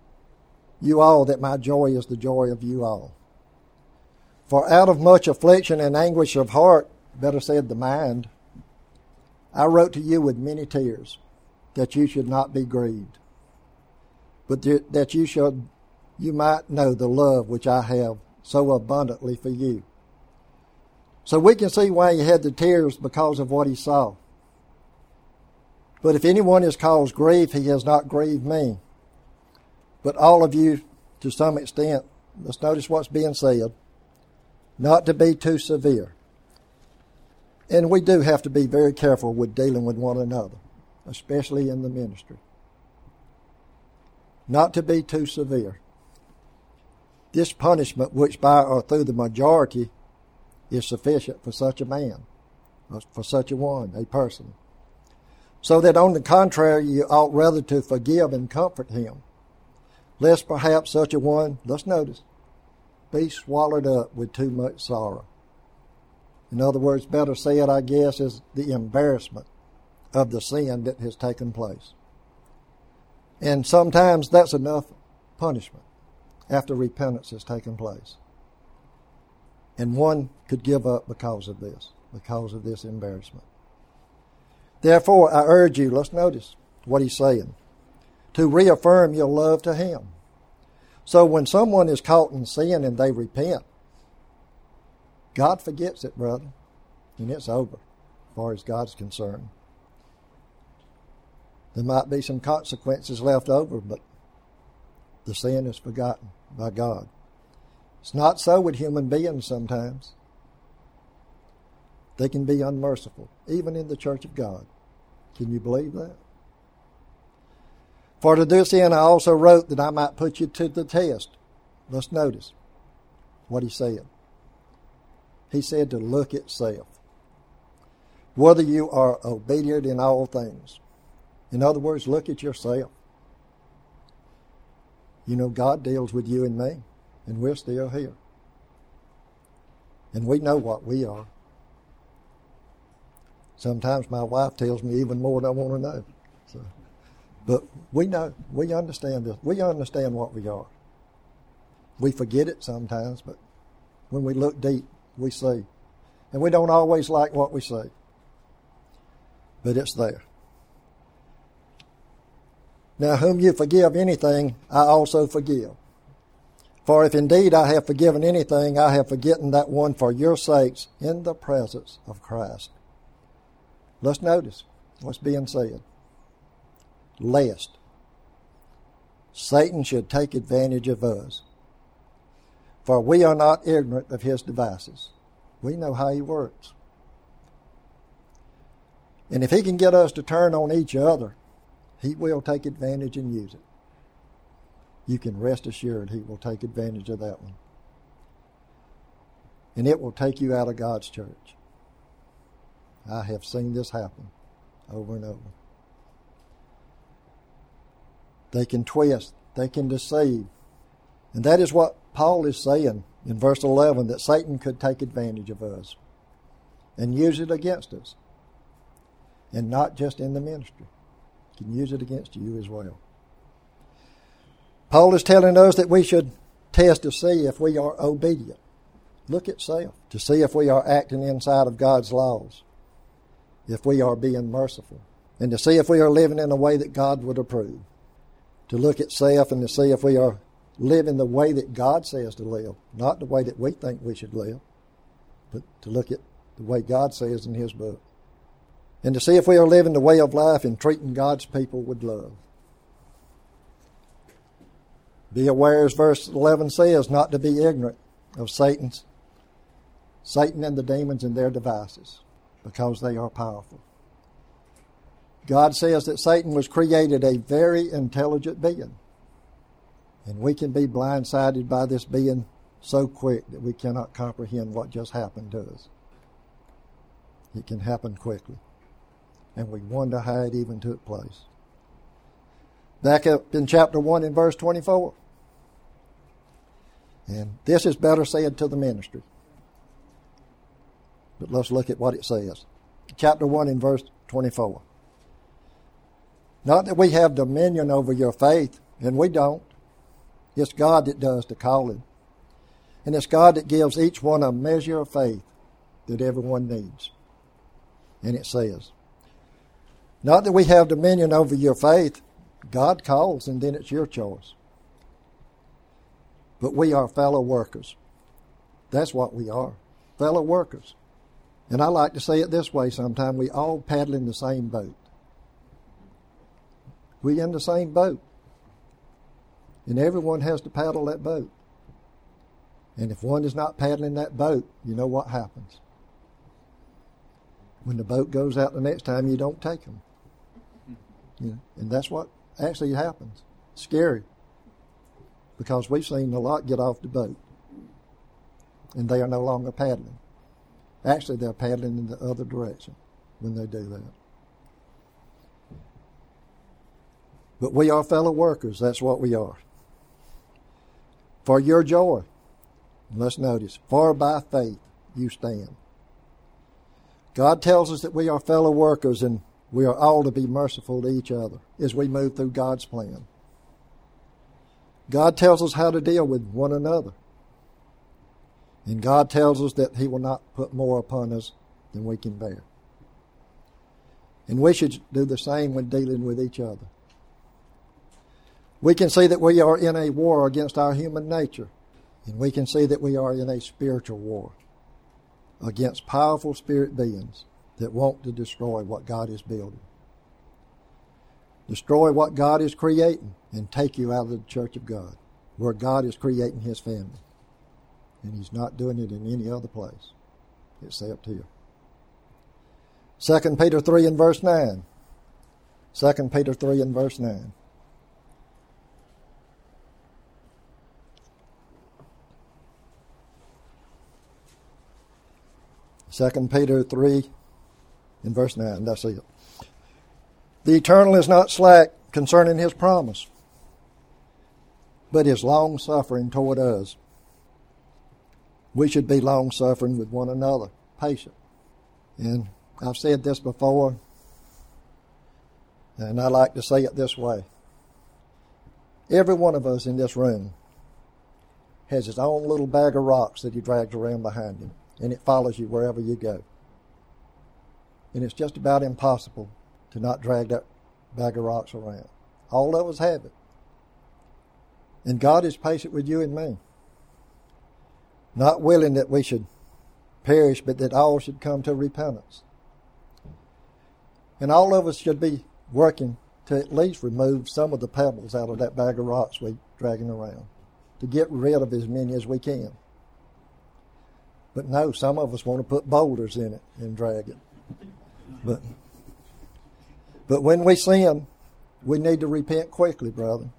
my joy is the joy of you all. For out of much affliction and anguish of heart, better said the mind, I wrote to you with many tears, that you should not be grieved, but that you might know the love which I have so abundantly for you. So we can see why he had the tears, because of what he saw. But if anyone has caused grief, he has not grieved me. But all of you, to some extent, let's notice what's being said, not to be too severe. And we do have to be very careful with dealing with one another, especially in the ministry. Not to be too severe. This punishment, which by or through the majority is sufficient for such a man, for such a person. So that on the contrary, you ought rather to forgive and comfort him, lest perhaps such a one, let's notice, be swallowed up with too much sorrow. In other words, better said, I guess, is the embarrassment of the sin that has taken place. And sometimes that's enough punishment after repentance has taken place. And one could give up because of this embarrassment. Therefore, I urge you, let's notice what he's saying, to reaffirm your love to him. So when someone is caught in sin and they repent, God forgets it, brother, and it's over as far as God's concerned. There might be some consequences left over, but the sin is forgotten by God. It's not so with human beings sometimes. They can be unmerciful, even in the church of God. Can you believe that? For to this end I also wrote, that I might put you to the test. Let's notice what he said. He said to look at self, whether you are obedient in all things. In other words, look at yourself. You know, God deals with you and me, and we're still here. And we know what we are. Sometimes my wife tells me even more than I want to know. But we know, we understand this. We understand what we are. We forget it sometimes, but when we look deep, we see. And we don't always like what we see. But it's there. Now, whom you forgive anything, I also forgive. For if indeed I have forgiven anything, I have forgotten that one for your sakes in the presence of Christ. Let's notice what's being said. Lest Satan should take advantage of us. For we are not ignorant of his devices. We know how he works. And if he can get us to turn on each other, he will take advantage and use it. You can rest assured he will take advantage of that one. And it will take you out of God's church. I have seen this happen over and over. They can twist, they can deceive. And that is what Paul is saying in verse 11, that Satan could take advantage of us and use it against us. and not just in the ministry. He can use it against you as well. Paul is telling us that we should test to see if we are obedient. Look at self, to see if we are acting inside of God's laws, if we are being merciful, and to see if we are living in a way that God would approve. To look at self and to see if we are living the way that God says to live, not the way that we think we should live, but to look at the way God says in His book. And to see if we are living the way of life and treating God's people with love. Be aware, as verse 11 says, not to be ignorant of Satan and the demons and their devices, because they are powerful. God says that Satan was created a very intelligent being. And we can be blindsided by this being so quick that we cannot comprehend what just happened to us. It can happen quickly. And we wonder how it even took place. Back up in chapter 1 in verse 24. And this is better said to the ministry. But let's look at what it says. Chapter 1 in verse 24. Not that we have dominion over your faith, and we don't. It's God that does the calling. And it's God that gives each one a measure of faith that everyone needs. And it says, not that we have dominion over your faith. God calls, and then it's your choice. But we are fellow workers. That's what we are, fellow workers. And I like to say it this way sometimes, we all paddle in the same boat. We in the same boat. And everyone has to paddle that boat. And if one is not paddling that boat, you know what happens. When the boat goes out the next time, you don't take them. You know, and that's what actually happens. It's scary. Because we've seen a lot get off the boat. And they are no longer paddling. Actually, they're paddling in the other direction when they do that. But we are fellow workers. That's what we are. For your joy, let's notice, for by faith you stand. God tells us that we are fellow workers and we are all to be merciful to each other as we move through God's plan. God tells us how to deal with one another. And God tells us that He will not put more upon us than we can bear. And we should do the same when dealing with each other. We can see that we are in a war against our human nature. And we can see that we are in a spiritual war against powerful spirit beings that want to destroy what God is building. Destroy what God is creating and take you out of the church of God, where God is creating His family. And He's not doing it in any other place except here. 2 Peter 3 and verse 9. 2 Peter 3 and verse 9. Second Peter 3 in verse 9. That's it. The Eternal is not slack concerning His promise, but is long-suffering toward us. We should be long-suffering with one another, patient. And I've said this before, and I like to say it this way. Every one of us in this room has his own little bag of rocks that he drags around behind him, and it follows you wherever you go. And it's just about impossible to not drag that bag of rocks around. All of us have it. And God is patient with you and me, not willing that we should perish, but that all should come to repentance. And all of us should be working to at least remove some of the pebbles out of that bag of rocks we're dragging around, to get rid of as many as we can. But no, some of us want to put boulders in it and drag it. But when we sin, we need to repent quickly, brother.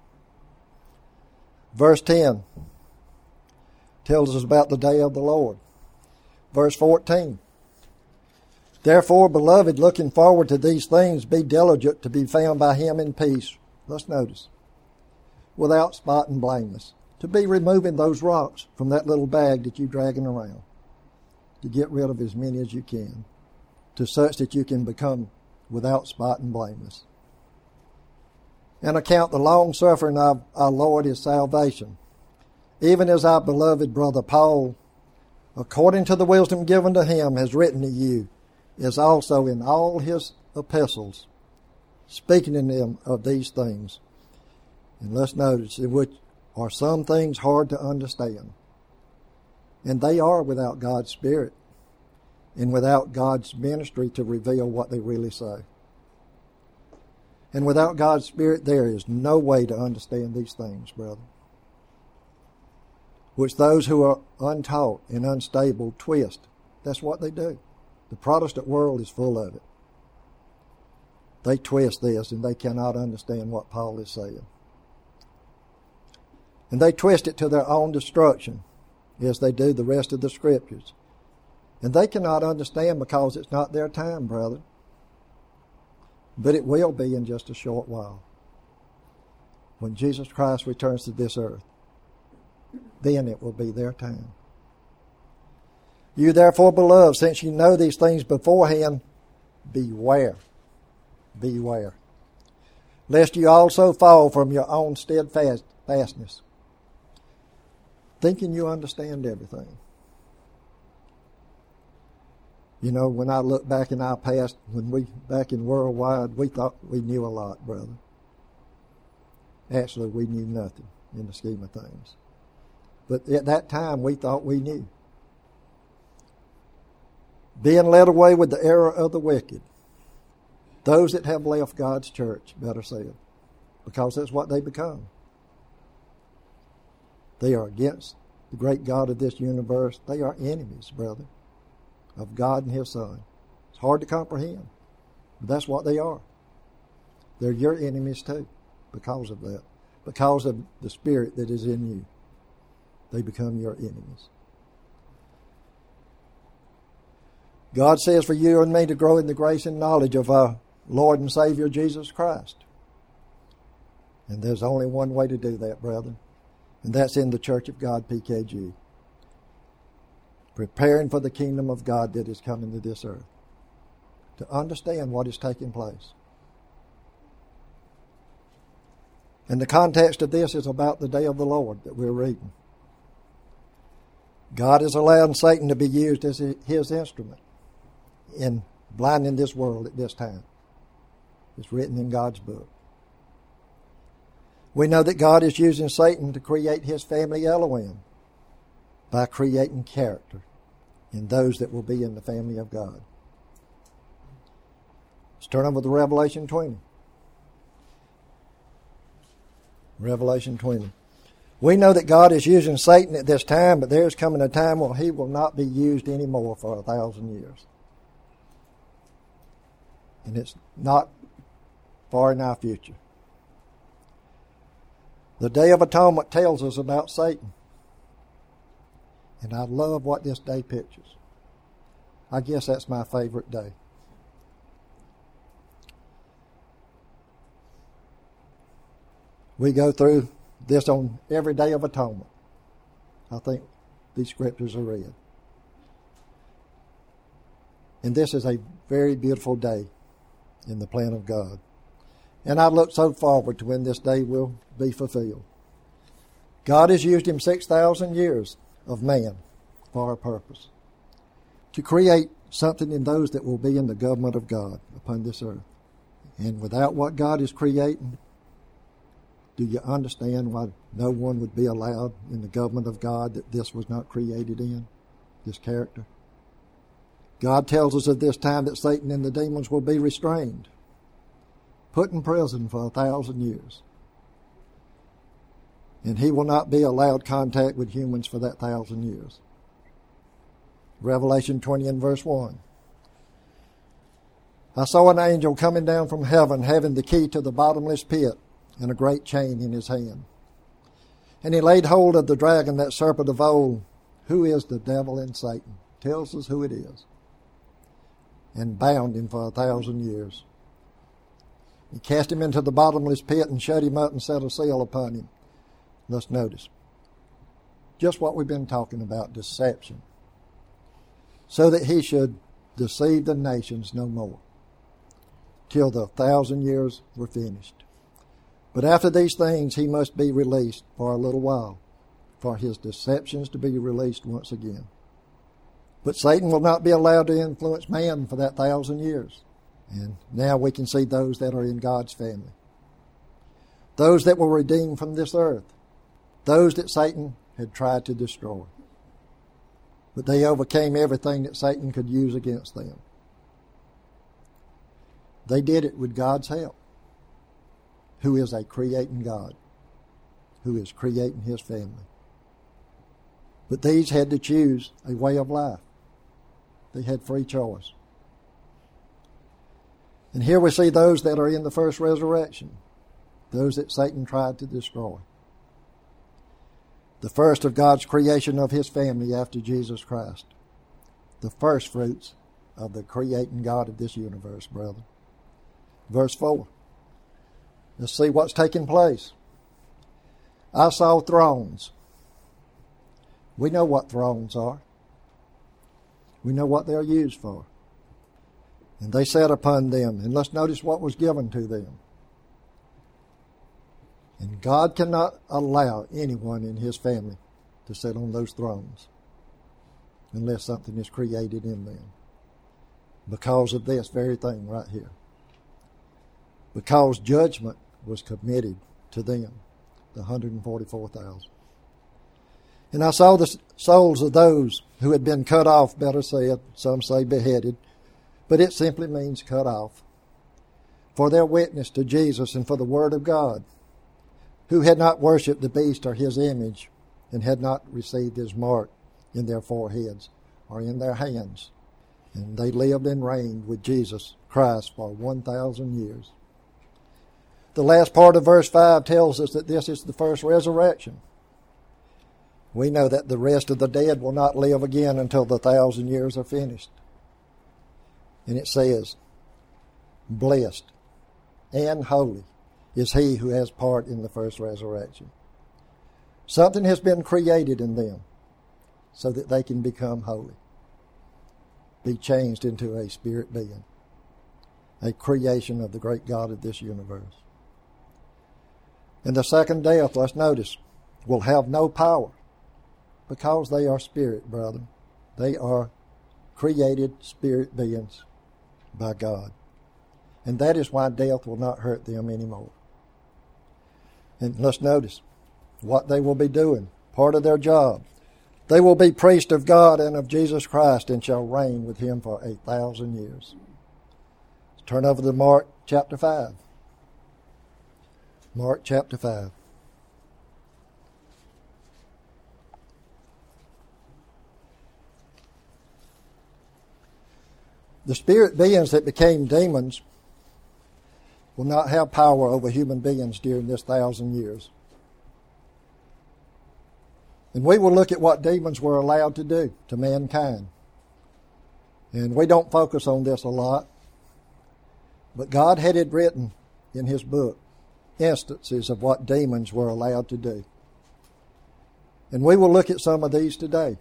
Verse 10 tells us about the day of the Lord. Verse 14. Therefore, beloved, looking forward to these things, be diligent to be found by Him in peace. Let's notice. Without spot and blameless. To be removing those rocks from that little bag that you're dragging around. To get rid of as many as you can. To such that you can become without spot and blameless. And account the long suffering of our Lord is salvation, even as our beloved brother Paul, according to the wisdom given to him, has written to you, is also in all his epistles, speaking in them of these things. And let's notice, in which are some things hard to understand. And they are without God's Spirit and without God's ministry to reveal what they really say. And without God's Spirit, there is no way to understand these things, brother, which those who are untaught and unstable twist. That's what they do. The Protestant world is full of it. They twist this and they cannot understand what Paul is saying. And they twist it to their own destruction, as they do the rest of the Scriptures. And they cannot understand because it's not their time, brother. But it will be in just a short while. When Jesus Christ returns to this earth, then it will be their time. You therefore, beloved, since you know these things beforehand, beware. Beware. Lest you also fall from your own steadfastness, thinking you understand everything. You know, when I look back in our past, back in worldwide, we thought we knew a lot, brother. Actually, we knew nothing in the scheme of things. But at that time, we thought we knew. Being led away with the error of the wicked. Those that have left God's church, better said, because that's what they become. They are against the great God of this universe. They are enemies, brother, of God and His Son. It's hard to comprehend, but that's what they are. They're your enemies too, because of that. Because of the Spirit that is in you, they become your enemies. God says for you and me to grow in the grace and knowledge of our Lord and Savior Jesus Christ. And there's only one way to do that, brother, and that's in the Church of God, PKG. Preparing for the kingdom of God that is coming to this earth. To understand what is taking place. And the context of this is about the day of the Lord that we're reading. God is allowing Satan to be used as His instrument in blinding this world at this time. It's written in God's book. We know that God is using Satan to create His family Elohim by creating character in those that will be in the family of God. Let's turn over to Revelation 20. Revelation 20. We know that God is using Satan at this time, but there's coming a time when he will not be used anymore for 1,000 years. And it's not far in our future. The Day of Atonement tells us about Satan. And I love what this day pictures. I guess that's my favorite day. We go through this on every Day of Atonement. I think these scriptures are read. And this is a very beautiful day in the plan of God. And I look so forward to when this day will be fulfilled. God has used him 6,000 years of man for a purpose. To create something in those that will be in the government of God upon this earth. And without what God is creating, do you understand why no one would be allowed in the government of God that this was not created in, this character? God tells us at this time that Satan and the demons will be restrained, put in prison for 1,000 years. And he will not be allowed contact with humans for that 1,000 years. Revelation 20 and verse 1. I saw an angel coming down from heaven, having the key to the bottomless pit and a great chain in his hand. And he laid hold of the dragon, that serpent of old, who is the devil and Satan. Tells us who it is. And bound him for 1,000 years. He cast him into the bottomless pit and shut him up and set a seal upon him. Let's notice just what we've been talking about, deception. So that he should deceive the nations no more. till the 1,000 years were finished. But after these things he must be released for a little while, for his deceptions to be released once again. But Satan will not be allowed to influence man for that 1,000 years. And now we can see those that are in God's family. Those that were redeemed from this earth. Those that Satan had tried to destroy. But they overcame everything that Satan could use against them. They did it with God's help, who is a creating God, who is creating his family. But these had to choose a way of life. They had free choice. And here we see those that are in the first resurrection, those that Satan tried to destroy. The first of God's creation of his family after Jesus Christ. The first fruits of the creating God of this universe, brother. Verse 4. Let's see what's taking place. I saw thrones. We know what thrones are. We know what they're used for. And they sat upon them. And let's notice what was given to them. And God cannot allow anyone in his family to sit on those thrones unless something is created in them. Because of this very thing right here. Because judgment was committed to them, the 144,000. And I saw the souls of those who had been cut off, better said, some say beheaded, but it simply means cut off, for their witness to Jesus and for the word of God, who had not worshipped the beast or his image, and had not received his mark in their foreheads or in their hands. And they lived and reigned with Jesus Christ for 1,000 years. The last part of verse 5 tells us that this is the first resurrection. We know that the rest of the dead will not live again until the 1,000 years are finished. And it says, blessed and holy is he who has part in the first resurrection. Something has been created in them so that they can become holy. Be changed into a spirit being. A creation of the great God of this universe. And the second death, let's notice, will have no power because they are spirit, brother. They are created spirit beings by God. And that is why death will not hurt them anymore. And let's notice what they will be doing, part of their job. They will be priests of God and of Jesus Christ and shall reign with him for 1,000 years. Let's turn over to Mark chapter 5. Mark chapter 5. The spirit beings that became demons will not have power over human beings during this 1,000 years. And we will look at what demons were allowed to do to mankind. And we don't focus on this a lot. But God had it written in his book, instances of what demons were allowed to do. And we will look at some of these today.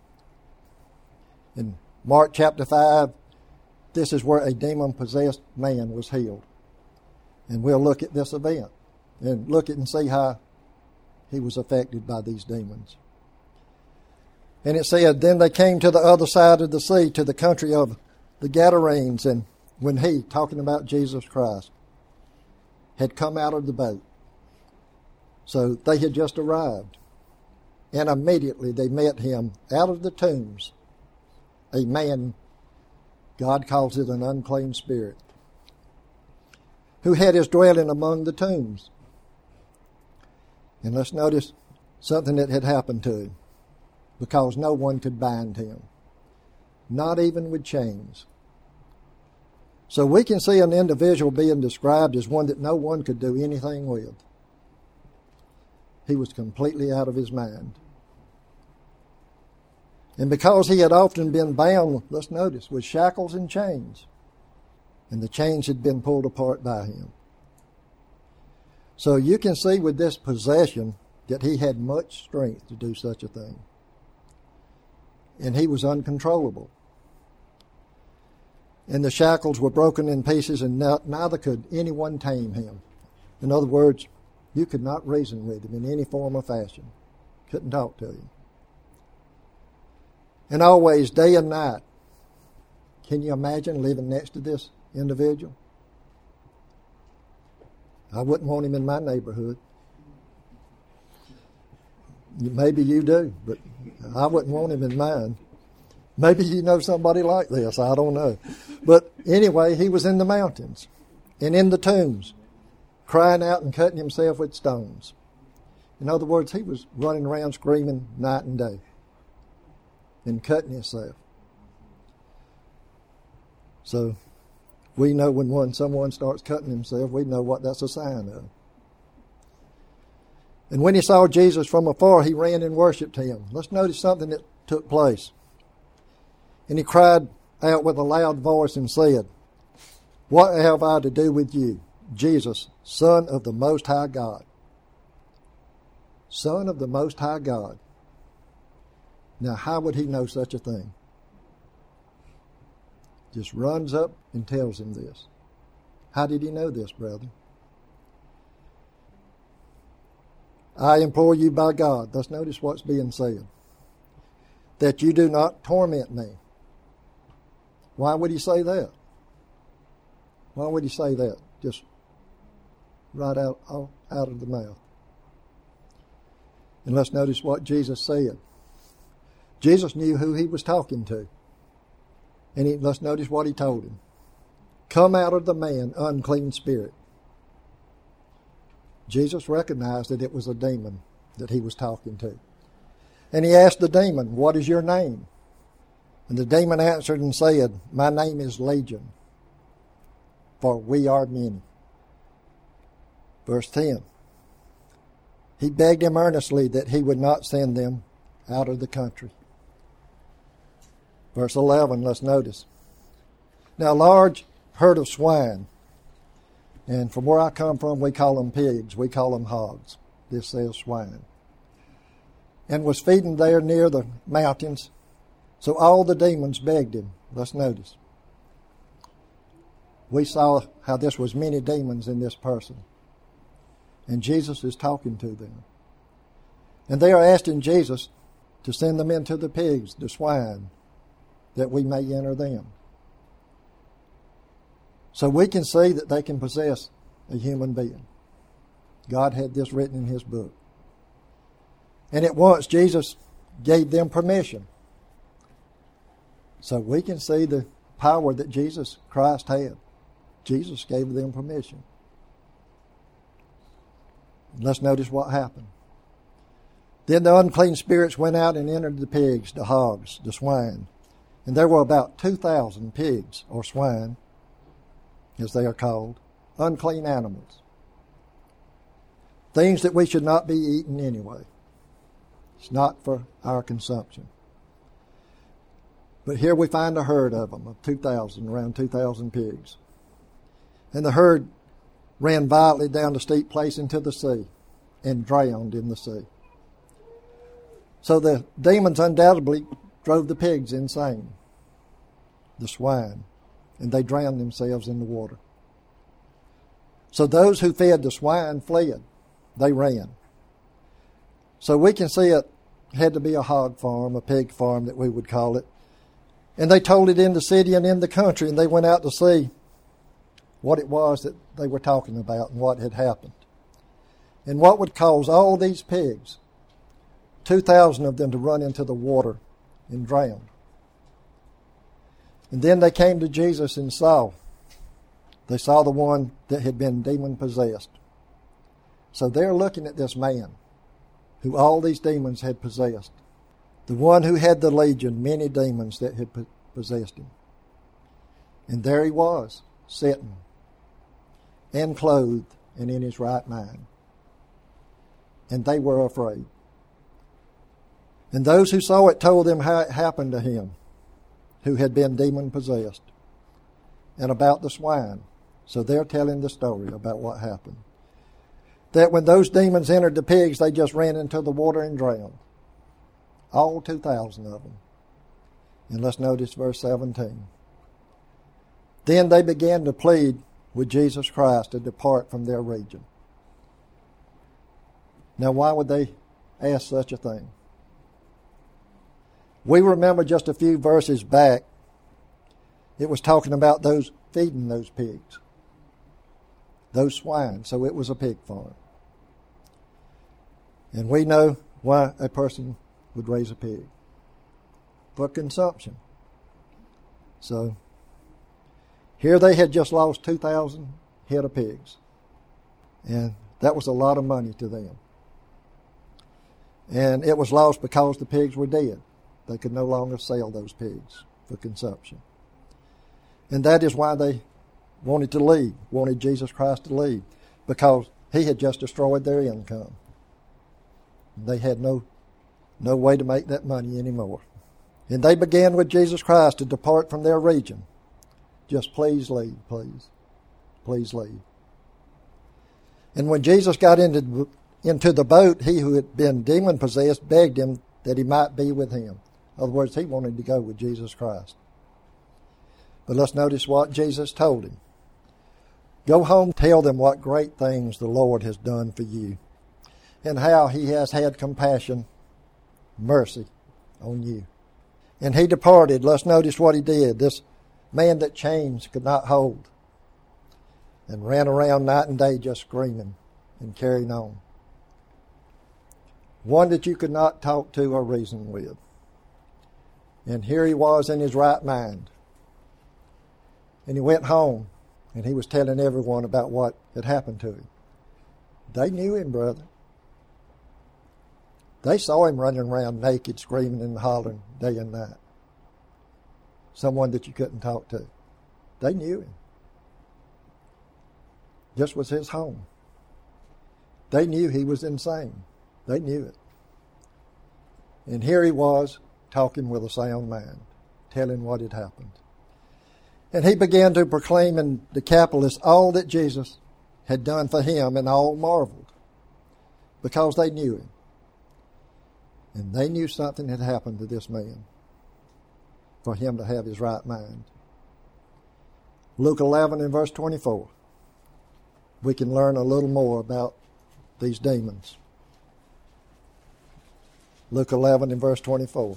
In Mark chapter 5, this is where a demon-possessed man was healed. And we'll look at this event and look at and see how he was affected by these demons. And it said, then they came to the other side of the sea, to the country of the Gadarenes, and when he, talking about Jesus Christ, had come out of the boat. So they had just arrived. And immediately they met him out of the tombs, a man, God calls it an unclean spirit, who had his dwelling among the tombs. And let's notice something that had happened to him, because no one could bind him, not even with chains. So we can see an individual being described as one that no one could do anything with. He was completely out of his mind. And because he had often been bound, let's notice, with shackles and chains, and the chains had been pulled apart by him. So you can see with this possession that he had much strength to do such a thing. And he was uncontrollable. and the shackles were broken in pieces, and neither could anyone tame him. In other words, you could not reason with him in any form or fashion. Couldn't talk to him. And always, day and night, can you imagine living next to this individual? I wouldn't want him in my neighborhood. Maybe you do, but I wouldn't want him in mine. Maybe you know somebody like this, I don't know. But anyway, he was in the mountains and in the tombs, crying out and cutting himself with stones. In other words, he was running around screaming night and day and cutting himself. So we know when someone starts cutting himself, we know what that's a sign of. And when he saw Jesus from afar, he ran and worshipped him. Let's notice something that took place. And he cried out with a loud voice and said, "What have I to do with you, Jesus, Son of the Most High God?" Son of the Most High God. Now, how would he know such a thing? Just runs up and tells him this. How did he know this, brother? I implore you by God, let's notice what's being said, that you do not torment me. Why would he say that? Why would he say that? Just right out of the mouth. And let's notice what Jesus said. Jesus knew who he was talking to. And let's notice what he told him. Come out of the man, unclean spirit. Jesus recognized that it was a demon that he was talking to. And he asked the demon, what is your name? And the demon answered and said, my name is Legion, for we are many. Verse 10. He begged him earnestly that he would not send them out of the country. Verse 11, let's notice. Now a large herd of swine, and from where I come from, we call them pigs, we call them hogs. This says swine. And was feeding there near the mountains. So all the demons begged him. Let's notice. We saw how this was many demons in this person. And Jesus is talking to them. And they are asking Jesus to send them into the pigs, the swine, that we may enter them. So we can see that they can possess a human being. God had this written in his book. And at once Jesus gave them permission. So we can see the power that Jesus Christ had. Jesus gave them permission. Let's notice what happened. Then the unclean spirits went out and entered the pigs, the hogs, the swine. And there were about 2,000 pigs, or swine, as they are called, unclean animals. Things that we should not be eaten anyway. It's not for our consumption. But here we find a herd of them, of 2,000, around 2,000 pigs. And the herd ran violently down the steep place into the sea and drowned in the sea. So the demons undoubtedly drove the pigs insane, the swine, and they drowned themselves in the water. So those who fed the swine fled. They ran. So we can see it had to be a hog farm, a pig farm that we would call it. And they told it in the city and in the country, and they went out to see what it was that they were talking about and what had happened. And what would cause all these pigs, 2,000 of them, to run into the water and drown. And then they came to Jesus and they saw the one that had been demon-possessed. So they're looking at this man who all these demons had possessed. The one who had the legion, many demons that had possessed him. And there he was, sitting and clothed and in his right mind. And they were afraid. And those who saw it told them how it happened to him who had been demon-possessed and about the swine. So they're telling the story about what happened. That when those demons entered the pigs, they just ran into the water and drowned. All 2,000 of them. And let's notice verse 17. Then they began to plead with Jesus Christ to depart from their region. Now, why would they ask such a thing? We remember just a few verses back, it was talking about those feeding those pigs, those swine, so it was a pig farm. And we know why a person would raise a pig. For consumption. So, here they had just lost 2,000 head of pigs. And that was a lot of money to them. And it was lost because the pigs were dead. They could no longer sell those pigs for consumption. And that is why they wanted to leave, wanted Jesus Christ to leave, because he had just destroyed their income. They had no way to make that money anymore. And they began with Jesus Christ to depart from their region. Just please leave, please. Please leave. And when Jesus got into the boat, he who had been demon-possessed begged him that he might be with him. In other words, he wanted to go with Jesus Christ. But let's notice what Jesus told him. Go home, tell them what great things the Lord has done for you, and how he has had compassion, mercy on you. And he departed. Let's notice what he did. This man that chains could not hold, and ran around night and day just screaming and carrying on. One that you could not talk to or reason with. And here he was in his right mind. And he went home, and he was telling everyone about what had happened to him. They knew him, brother. They saw him running around naked, screaming and hollering day and night. Someone that you couldn't talk to. They knew him. This was his home. They knew he was insane. They knew it. And here he was, talking with a sound mind, telling what had happened. And he began to proclaim in Decapolis all that Jesus had done for him, and all marveled, because they knew him. And they knew something had happened to this man for him to have his right mind. Luke 11 and verse 24. We can learn a little more about these demons. Luke 11 and verse 24.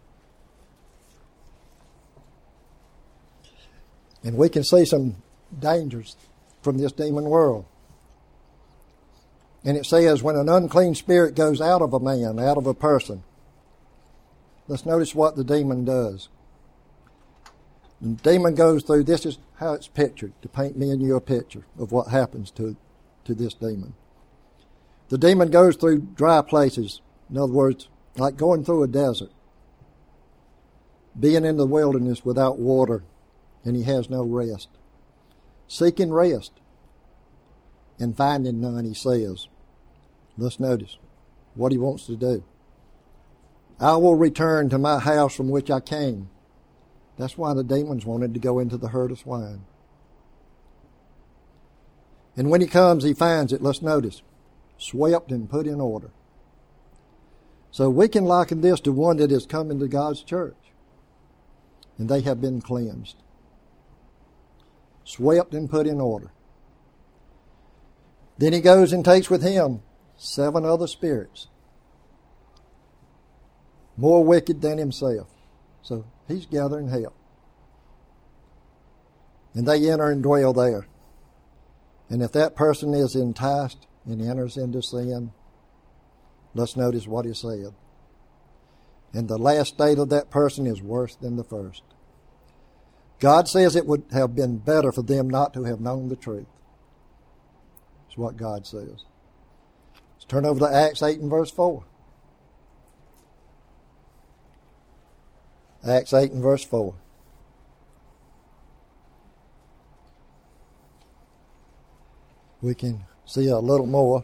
And we can see some dangers from this demon world. And it says, when an unclean spirit goes out of a man, out of a person, let's notice what the demon does. The demon goes through, this is how it's pictured, to paint me and you a picture of what happens to this demon. The demon goes through dry places, in other words, like going through a desert, being in the wilderness without water, and he has no rest. Seeking rest and finding none, he says. Let's notice what he wants to do. I will return to my house from which I came. That's why the demons wanted to go into the herd of swine. And when he comes, he finds it, let's notice, swept and put in order. So we can liken this to one that has come into God's church, and they have been cleansed. Swept and put in order. Then he goes and takes with him 7 other spirits, more wicked than himself. So he's gathering help. And they enter and dwell there. And if that person is enticed and enters into sin, let's notice what he said. And the last state of that person is worse than the first. God says it would have been better for them not to have known the truth. That's what God says. Let's turn over to Acts 8 and verse 4. Acts 8 and verse 4. We can see a little more.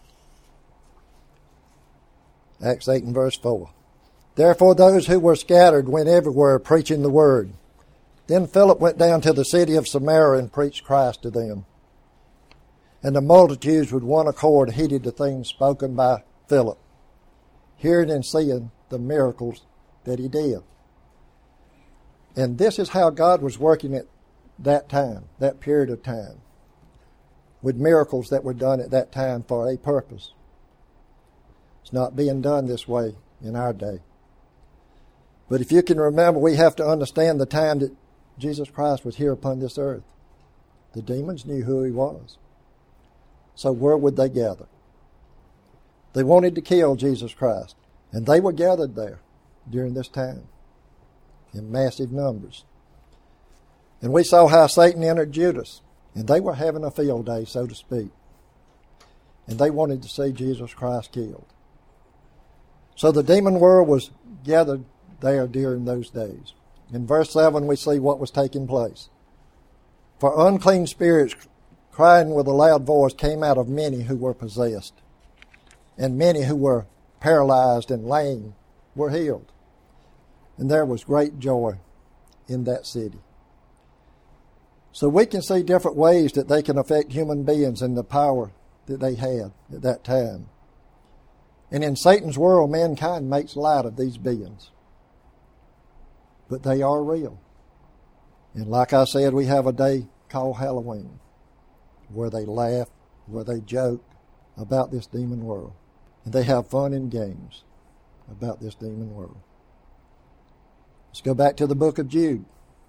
Acts 8 and verse 4. Therefore those who were scattered went everywhere preaching the word. Then Philip went down to the city of Samaria and preached Christ to them. And the multitudes with one accord heeded the things spoken by Philip, hearing and seeing the miracles that he did. And this is how God was working it that time, that period of time, with miracles that were done at that time for a purpose. It's not being done this way in our day. But if you can remember, we have to understand the time that Jesus Christ was here upon this earth. The demons knew who he was. So where would they gather? They wanted to kill Jesus Christ, and they were gathered there during this time in massive numbers. And we saw how Satan entered Judas, and they were having a field day, so to speak. And they wanted to see Jesus Christ killed. So the demon world was gathered there during those days. In verse 7 we see what was taking place. For unclean spirits crying with a loud voice came out of many who were possessed, and many who were paralyzed and lame were healed. And there was great joy in that city. So we can see different ways that they can affect human beings and the power that they had at that time. And in Satan's world, mankind makes light of these beings. But they are real. And like I said, we have a day called Halloween, where they laugh, where they joke about this demon world. And they have fun and games about this demon world. Let's go back to the book of Jude.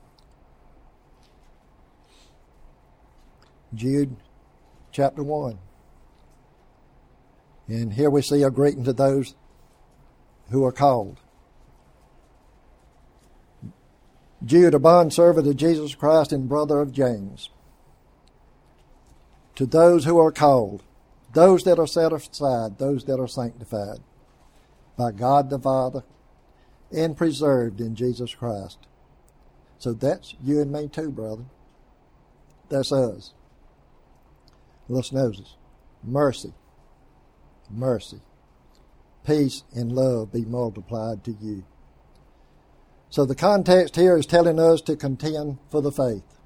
Jude chapter 1. And here we see a greeting to those who are called. Jude, a bondservant of Jesus Christ and brother of James. To those who are called, those that are set aside, those that are sanctified by God the Father and preserved in Jesus Christ. So that's you and me too, brother. That's us. Let's notice. Mercy. Mercy. Peace and love be multiplied to you. So the context here is telling us to contend for the faith.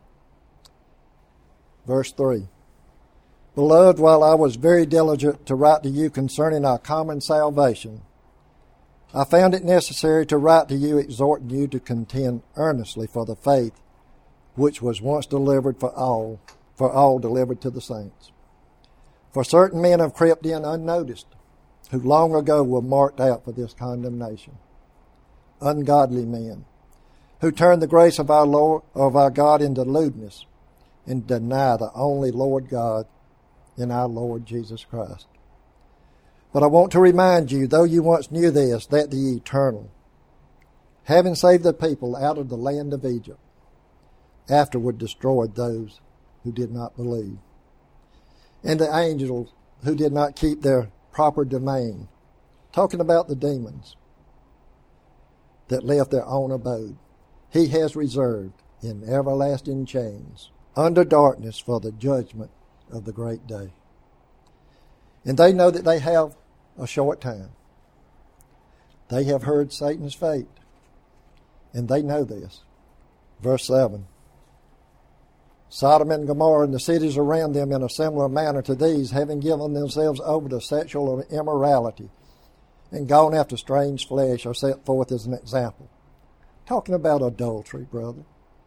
Verse 3. Beloved, while I was very diligent to write to you concerning our common salvation, I found it necessary to write to you exhorting you to contend earnestly for the faith which was once delivered for all delivered to the saints. For certain men have crept in unnoticed, who long ago were marked out for this condemnation. Ungodly men, who turn the grace of our God into lewdness, and deny the only Lord God and our Lord Jesus Christ. But I want to remind you, though you once knew this, that the Eternal, having saved the people out of the land of Egypt, afterward destroyed those who did not believe, and the angels who did not keep their proper domain, talking about the demons that left their own abode, he has reserved in everlasting chains under darkness for the judgment of the great day. And they know that they have a short time. They have heard Satan's fate, and they know this. Verse 7. Sodom and Gomorrah and the cities around them in a similar manner to these, having given themselves over to sexual immorality and gone after strange flesh, are set forth as an example. Talking about adultery, brother.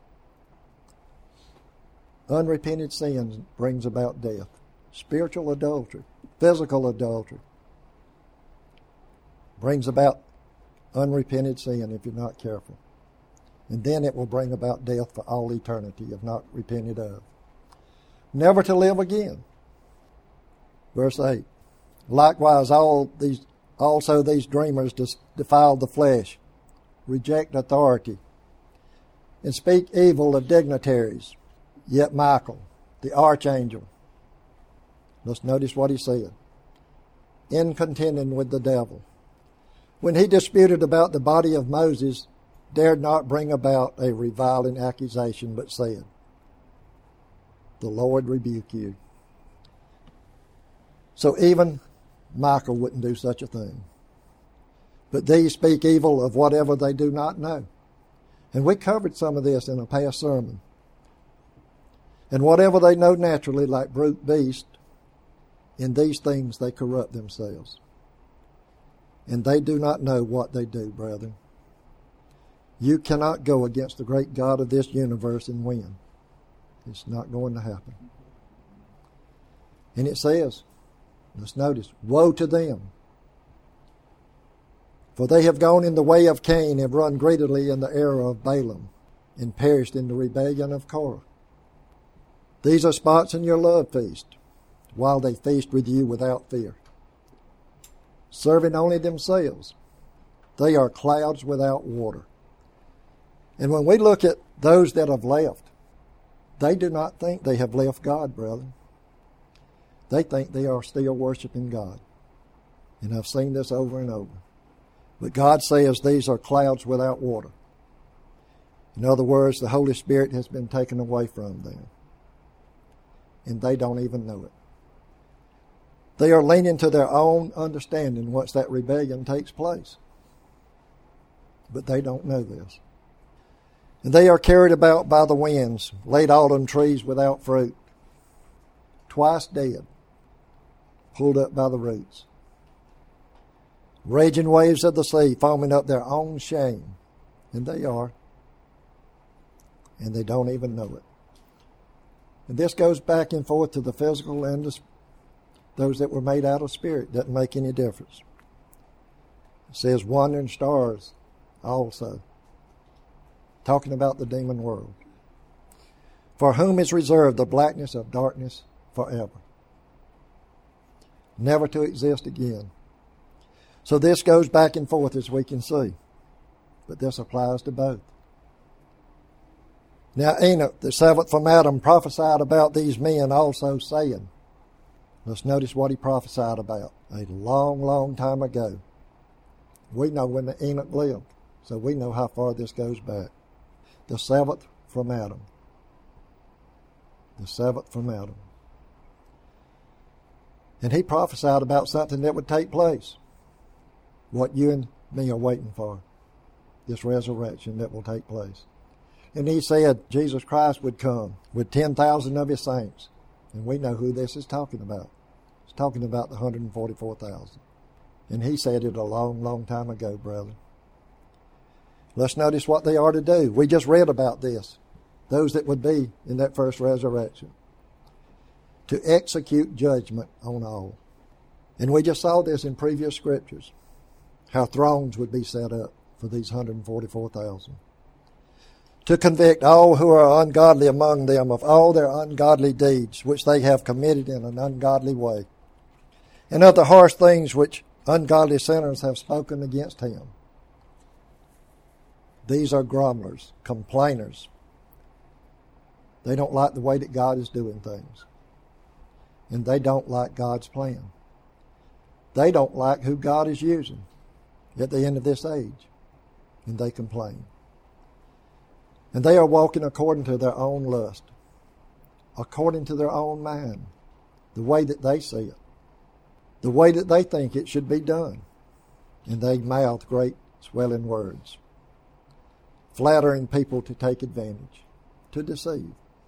Unrepented sin brings about death. Spiritual adultery, physical adultery brings about unrepented sin if you're not careful. And then it will bring about death for all eternity if not repented of. Never to live again. Verse 8. Likewise, also these dreamers defile the flesh, reject authority, and speak evil of dignitaries. Yet Michael, the archangel, let's notice what he said, in contending with the devil, when he disputed about the body of Moses, dared not bring about a reviling accusation, but said, the Lord rebuke you. So even Michael wouldn't do such a thing. But these speak evil of whatever they do not know. And we covered some of this in a past sermon. And whatever they know naturally, like brute beasts, in these things they corrupt themselves. And they do not know what they do, brethren. You cannot go against the great God of this universe and win. It's not going to happen. And it says, let's notice, woe to them. For they have gone in the way of Cain, have run greedily in the error of Balaam, and perished in the rebellion of Korah. These are spots in your love feast, while they feast with you without fear, serving only themselves. They are clouds without water. And when we look at those that have left, they do not think they have left God, brother. They think they are still worshiping God. And I've seen this over and over. But God says these are clouds without water. In other words, the Holy Spirit has been taken away from them. And they don't even know it. They are leaning to their own understanding once that rebellion takes place. But they don't know this. And they are carried about by the winds, late autumn trees without fruit, twice dead, pulled up by the roots. Raging waves of the sea, foaming up their own shame. And they are. And they don't even know it. And this goes back and forth to the physical and those that were made out of spirit. Doesn't make any difference. It says wandering stars also. Talking about the demon world. For whom is reserved the blackness of darkness forever. Never to exist again. So this goes back and forth as we can see. But this applies to both. Now Enoch, the seventh from Adam, prophesied about these men also, saying, let's notice what he prophesied about a long, long time ago. We know when Enoch lived, so we know how far this goes back. The seventh from Adam. The seventh from Adam. And he prophesied about something that would take place. What you and me are waiting for. This resurrection that will take place. And he said Jesus Christ would come with 10,000 of his saints. And we know who this is talking about. It's talking about the 144,000. And he said it a long, long time ago, brother. Let's notice what they are to do. We just read about this. Those that would be in that first resurrection. To execute judgment on all. And we just saw this in previous scriptures. How thrones would be set up for these 144,000. To convict all who are ungodly among them of all their ungodly deeds which they have committed in an ungodly way, and of the harsh things which ungodly sinners have spoken against him. These are grumblers, complainers. They don't like the way that God is doing things. And they don't like God's plan. They don't like who God is using at the end of this age. And they complain. And they are walking according to their own lust, according to their own mind, the way that they see it, the way that they think it should be done. And they mouth great swelling words, flattering people to take advantage, to deceive.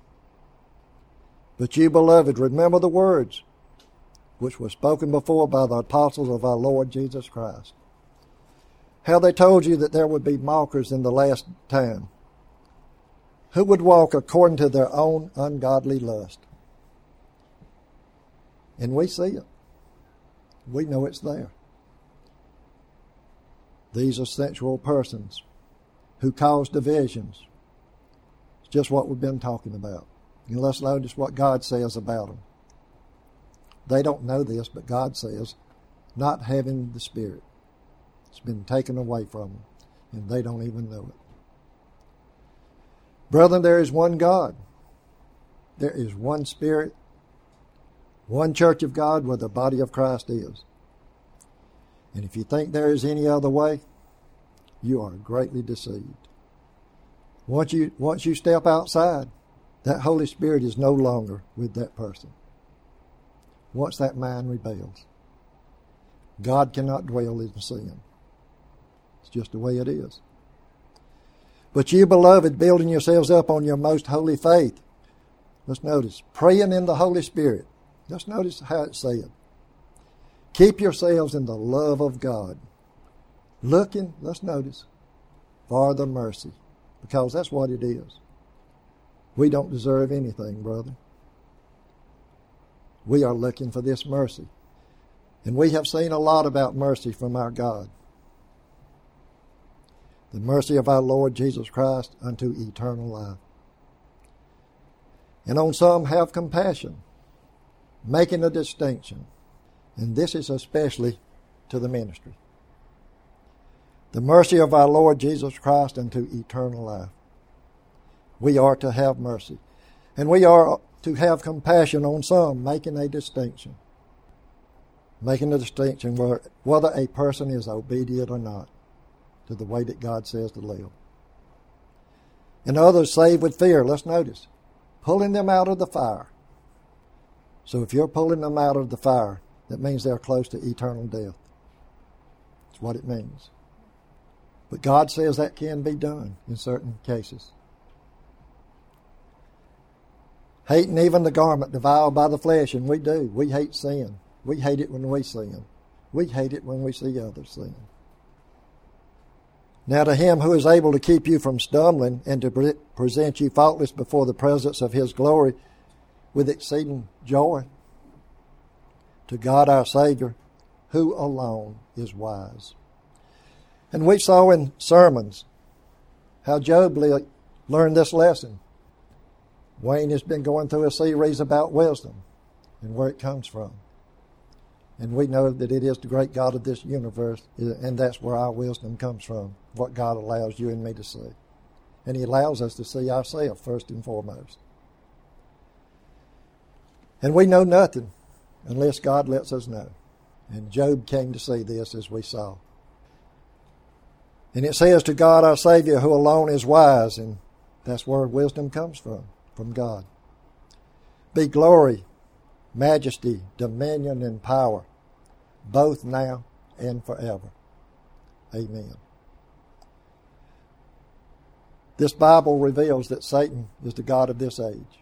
But you, beloved, remember the words which were spoken before by the apostles of our Lord Jesus Christ. How they told you that there would be mockers in the last time, who would walk according to their own ungodly lust. And we see it. We know it's there. These are sensual persons who cause divisions. It's just what we've been talking about. And let's notice what God says about them. They don't know this, but God says, not having the Spirit. It's been taken away from them, and they don't even know it. Brethren, there is one God. There is one Spirit, one church of God where the body of Christ is. And if you think there is any other way, you are greatly deceived. Once you step outside, that Holy Spirit is no longer with that person. Once that mind rebels, God cannot dwell in sin. It's just the way it is. But you, beloved, building yourselves up on your most holy faith. Let's notice, praying in the Holy Spirit. Let's notice how it's said. Keep yourselves in the love of God. Looking, let's notice, for the mercy. Because that's what it is. We don't deserve anything, brother. We are looking for this mercy. And we have seen a lot about mercy from our God. The mercy of our Lord Jesus Christ unto eternal life. And on some have compassion, making a distinction. And this is especially to the ministry. The mercy of our Lord Jesus Christ unto eternal life. We are to have mercy. And we are to have compassion on some, making a distinction. Making a distinction whether a person is obedient or not to the way that God says to live. And others save with fear. Let's notice. Pulling them out of the fire. So if you're pulling them out of the fire, that means they're close to eternal death. That's what it means. But God says that can be done in certain cases. Hating even the garment defiled by the flesh, and we do. We hate sin. We hate it when we sin. We hate it when we see others sin. Now to him who is able to keep you from stumbling and to present you faultless before the presence of his glory with exceeding joy, to God our Savior, who alone is wise. And we saw in sermons how Job learned this lesson. Wayne has been going through a series about wisdom and where it comes from. And we know that it is the great God of this universe, and that's where our wisdom comes from, what God allows you and me to see. And he allows us to see ourselves first and foremost. And we know nothing unless God lets us know. And Job came to see this as we saw. And it says to God our Savior, who alone is wise, and that's where wisdom comes from God. Be glory, majesty, dominion, and power, both now and forever. Amen. This Bible reveals that Satan is the god of this age.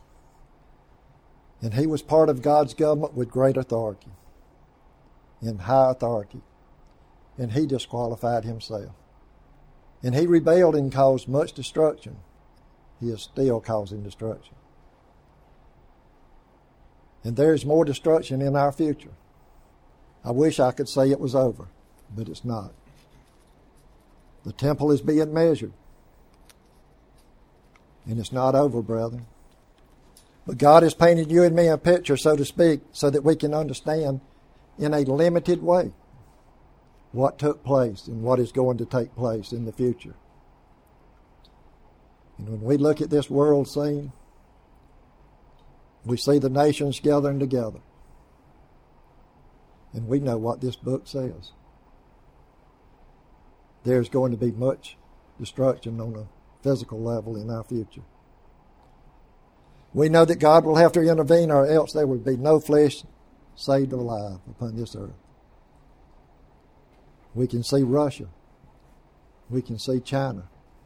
And he was part of God's government with great authority, in high authority. And he disqualified himself. And he rebelled and caused much destruction. He is still causing destruction. And there is more destruction in our future. I wish I could say it was over, but it's not. The temple is being measured. And it's not over, brethren. But God has painted you and me a picture, so to speak, so that we can understand in a limited way what took place and what is going to take place in the future. And when we look at this world scene, we see the nations gathering together. And we know what this book says. There's going to be much destruction on a physical level in our future. We know that God will have to intervene, or else there would be no flesh saved alive upon this earth. We can see Russia. We can see China.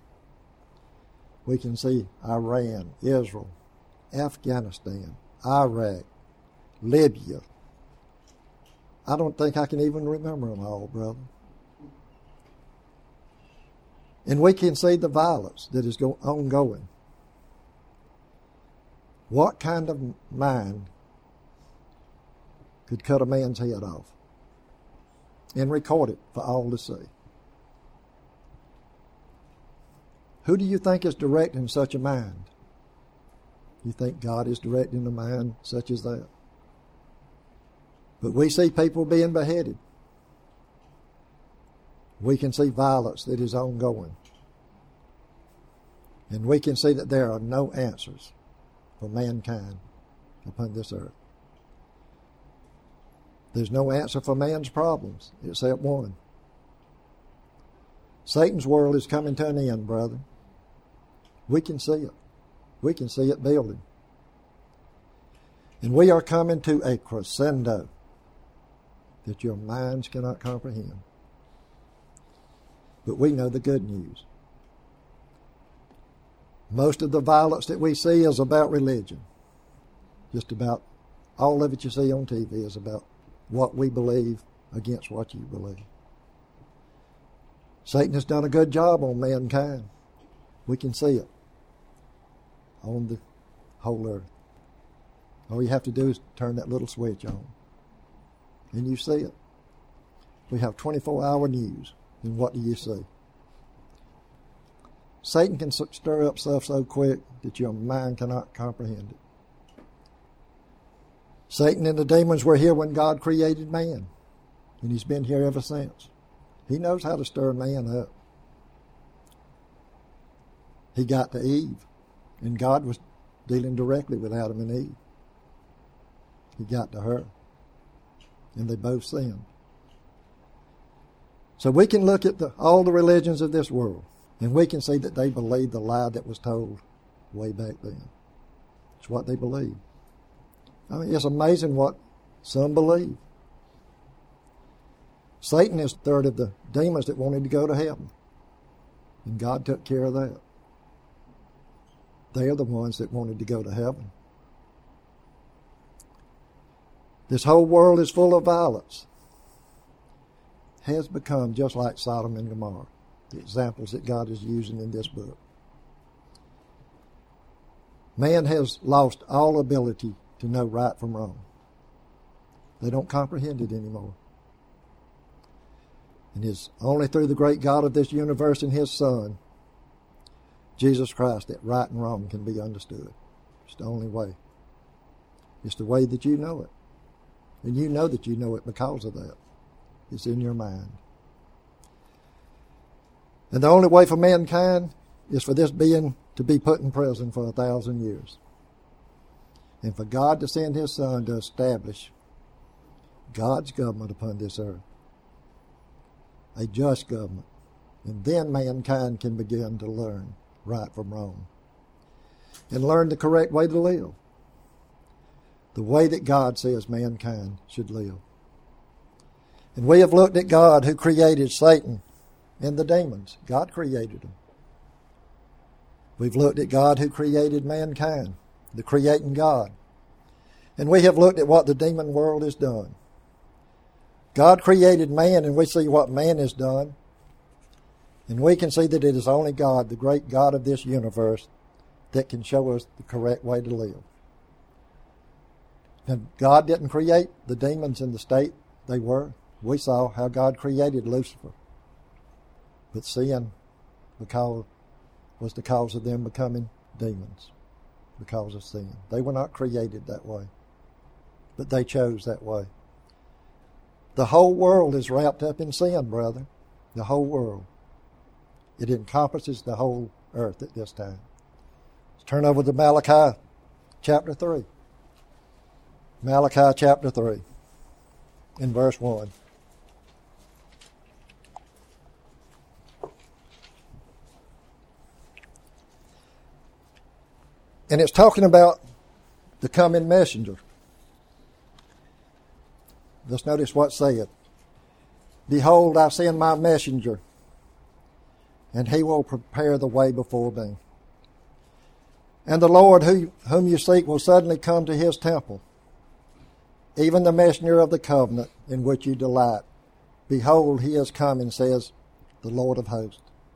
We can see Iran, Israel, Afghanistan, Iraq, Libya. I don't think I can even remember them all, brother. And we can see the violence that is ongoing. What kind of mind could cut a man's head off and record it for all to see? Who do you think is directing such a mind? You think God is directing a mind such as that? But we see people being beheaded. We can see violence that is ongoing. And we can see that there are no answers for mankind upon this earth. There's no answer for man's problems except one. Satan's world is coming to an end, brother. We can see it. We can see it building. And we are coming to a crescendo that your minds cannot comprehend. But we know the good news. Most of the violence that we see is about religion. Just about all of it you see on TV is about what we believe against what you believe. Satan has done a good job on mankind. We can see it. on the whole earth. All you have to do is turn that little switch on, and you see it. We have 24-hour news, and what do you see? Satan can stir up stuff so quick that your mind cannot comprehend it. Satan and the demons were here when God created man, and he's been here ever since. He knows how to stir man up. He got to Eve, and God was dealing directly with Adam and Eve. He got to her, and they both sinned. So we can look at all the religions of this world, and we can see that they believed the lie that was told way back then. It's what they believe. I mean, it's amazing what some believe. Satan is a third of the demons that wanted to go to heaven, and God took care of that. They are the ones that wanted to go to heaven. This whole world is full of violence. Has become just like Sodom and Gomorrah, the examples that God is using in this book. Man has lost all ability to know right from wrong. They don't comprehend it anymore. And it's only through the great God of this universe and His Son, Jesus Christ, that right and wrong can be understood. It's the only way. It's the way that you know it. And you know that you know it because of that. It's in your mind. And the only way for mankind is for this being to be put in prison for 1,000 years. And for God to send His Son to establish God's government upon this earth. A just government. And then mankind can begin to learn right from wrong. And learn the correct way to live. The way that God says mankind should live. And we have looked at God who created Satan and the demons. God created them. We've looked at God who created mankind, the creating God. And we have looked at what the demon world has done. God created man, and we see what man has done. And we can see that it is only God, the great God of this universe, that can show us the correct way to live. And God didn't create the demons in the state they were. We saw how God created Lucifer. But sin was the cause of them becoming demons, because of sin. They were not created that way, but they chose that way. The whole world is wrapped up in sin, brother. The whole world. It encompasses the whole earth at this time. Let's turn over to Malachi chapter 3. Malachi chapter 3, in verse 1. And it's talking about the coming messenger. Let's notice what saith. Behold, I send my messenger, and he will prepare the way before me. And the Lord whom you seek will suddenly come to his temple, even the messenger of the covenant in which you delight. Behold, he is coming, says the Lord of hosts.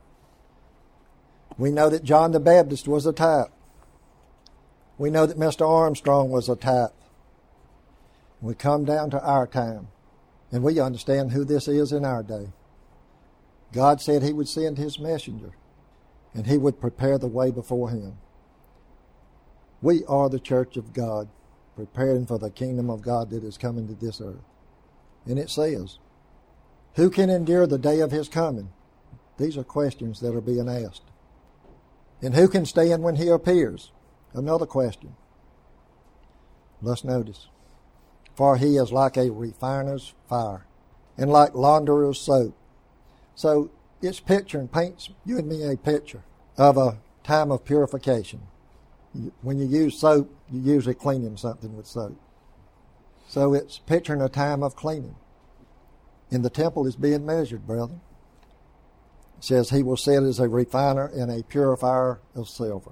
We know that John the Baptist was a type. We know that Mr. Armstrong was a type. We come down to our time, and we understand who this is in our day. God said he would send his messenger, and he would prepare the way before him. We are the church of God, preparing for the kingdom of God that is coming to this earth. And it says, who can endure the day of his coming? These are questions that are being asked. And who can stand when he appears? Another question. Let's notice. For he is like a refiner's fire, and like launderer's soap. So it's picturing, paints you and me a picture of a time of purification. When you use soap, you're usually cleaning something with soap. So it's picturing a time of cleaning. And the temple is being measured, brother. It says he will sit as a refiner and a purifier of silver.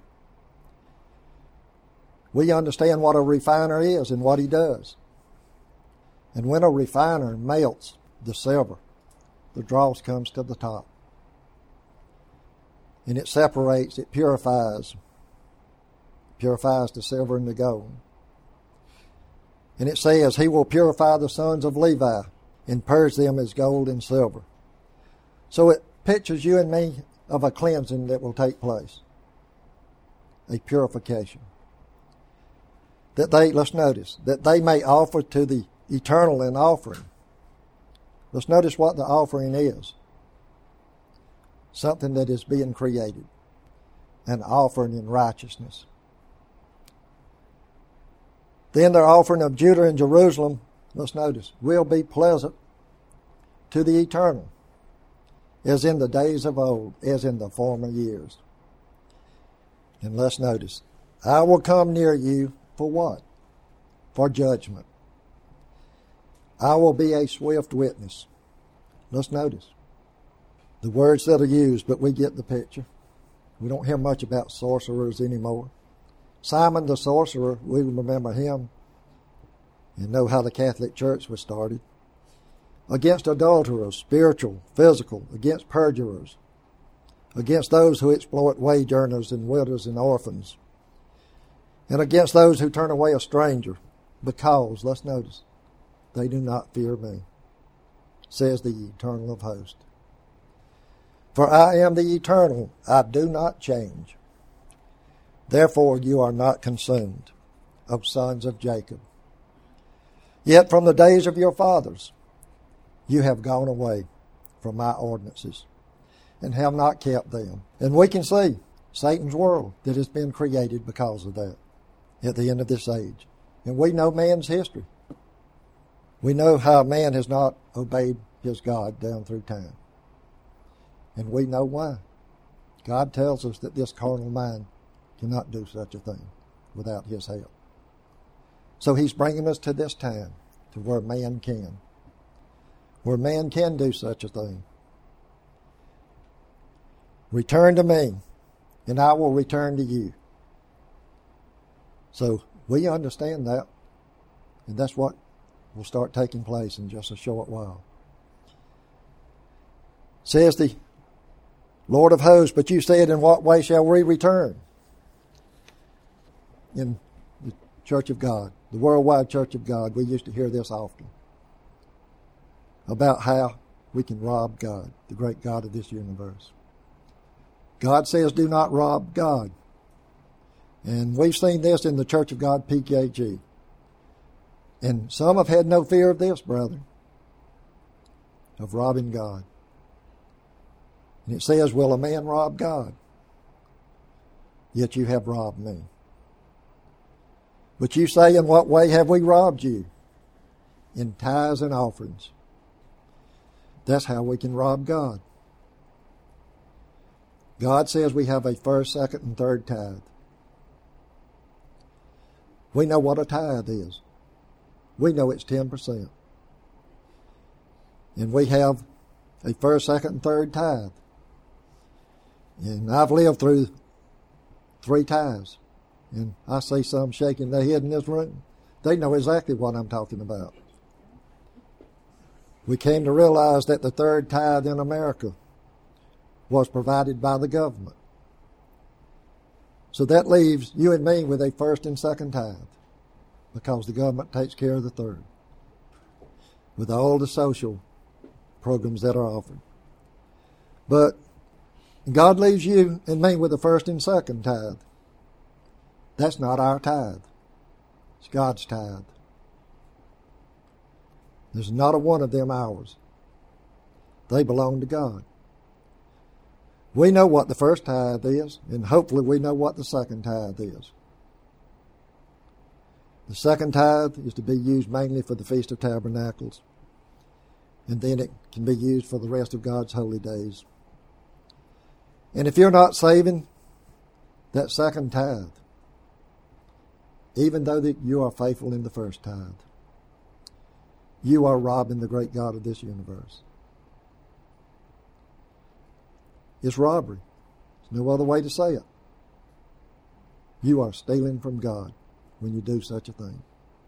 We understand what a refiner is and what he does. And when a refiner melts the silver, the dross comes to the top. And it separates, it purifies, purifies the silver and the gold. And it says, he will purify the sons of Levi and purge them as gold and silver. So it pictures you and me of a cleansing that will take place. A purification. That they, let's notice, that they may offer to the eternal an offering. Let's notice what the offering is. Something that is being created. An offering in righteousness. Then their offering of Judah and Jerusalem, let's notice, will be pleasant to the eternal, as in the days of old, as in the former years. And let's notice, I will come near you for what? For judgment. I will be a swift witness. Let's notice the words that are used, but we get the picture. We don't hear much about sorcerers anymore. Simon the sorcerer, we remember him and know how the Catholic Church was started. Against adulterers, spiritual, physical, against perjurers, against those who exploit wage earners and widows and orphans, and against those who turn away a stranger, because, let's notice, they do not fear me, says the Eternal of hosts. For I am the Eternal, I do not change. Therefore you are not consumed, O sons of Jacob. Yet from the days of your fathers you have gone away from my ordinances, and have not kept them. And we can see Satan's world that has been created because of that at the end of this age. And we know man's history. We know how man has not obeyed his God down through time. And we know why. God tells us that this carnal mind cannot do such a thing without his help. So he's bringing us to this time to where man can. Where man can do such a thing. Return to me, and I will return to you. So we understand that, and that's what will start taking place in just a short while. Says the Lord of hosts, but you said, in what way shall we return? In the Church of God, the worldwide Church of God, we used to hear this often about how we can rob God, the great God of this universe. God says, do not rob God. And we've seen this in the Church of God, PKG. And some have had no fear of this, brother, of robbing God. And it says, will a man rob God? Yet you have robbed me. But you say, in what way have we robbed you? In tithes and offerings. That's how we can rob God. God says we have a first, second, and third tithe. We know what a tithe is. We know it's 10%. And we have a first, second, and third tithe. And I've lived through 3 tithes. And I see some shaking their head in this room. They know exactly what I'm talking about. We came to realize that the third tithe in America was provided by the government. So that leaves you and me with a first and second tithe, because the government takes care of the third, with all the social programs that are offered. But God leaves you and me with the first and second tithe. That's not our tithe. It's God's tithe. There's not a one of them ours. They belong to God. We know what the first tithe is, and hopefully we know what the second tithe is. The second tithe is to be used mainly for the Feast of Tabernacles, and then it can be used for the rest of God's holy days. And if you're not saving that second tithe, even though that you are faithful in the first tithe, you are robbing the great God of this universe. It's robbery. There's no other way to say it. You are stealing from God when you do such a thing.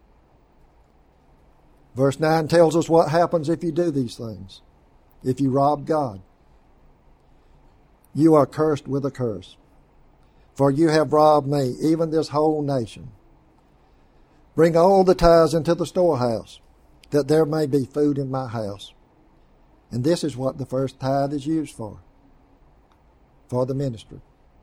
Verse 9 tells us what happens if you do these things. If you rob God, you are cursed with a curse. for you have robbed me, even this whole nation. Bring all the tithes into the storehouse, that there may be food in my house. And this is what the first tithe is used for the ministry.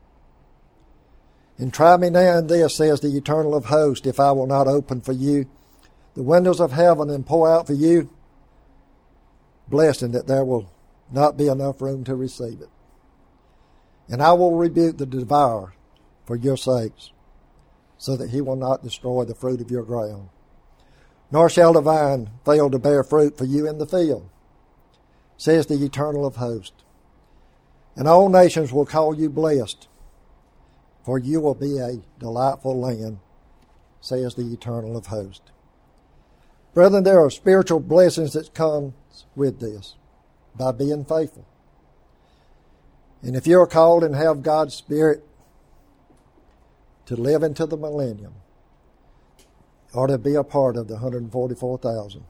And try me now in this, says the Eternal of hosts, if I will not open for you the windows of heaven and pour out for you blessing that there will not be enough room to receive it. And I will rebuke the devourer for your sakes, so that he will not destroy the fruit of your ground. Nor shall the vine fail to bear fruit for you in the field, says the Eternal of hosts. And all nations will call you blessed, for you will be a delightful land, says the Eternal of hosts. Brethren, there are spiritual blessings that come with this by being faithful. And if you're called and have God's Spirit to live into the millennium, or to be a part of the 144,000,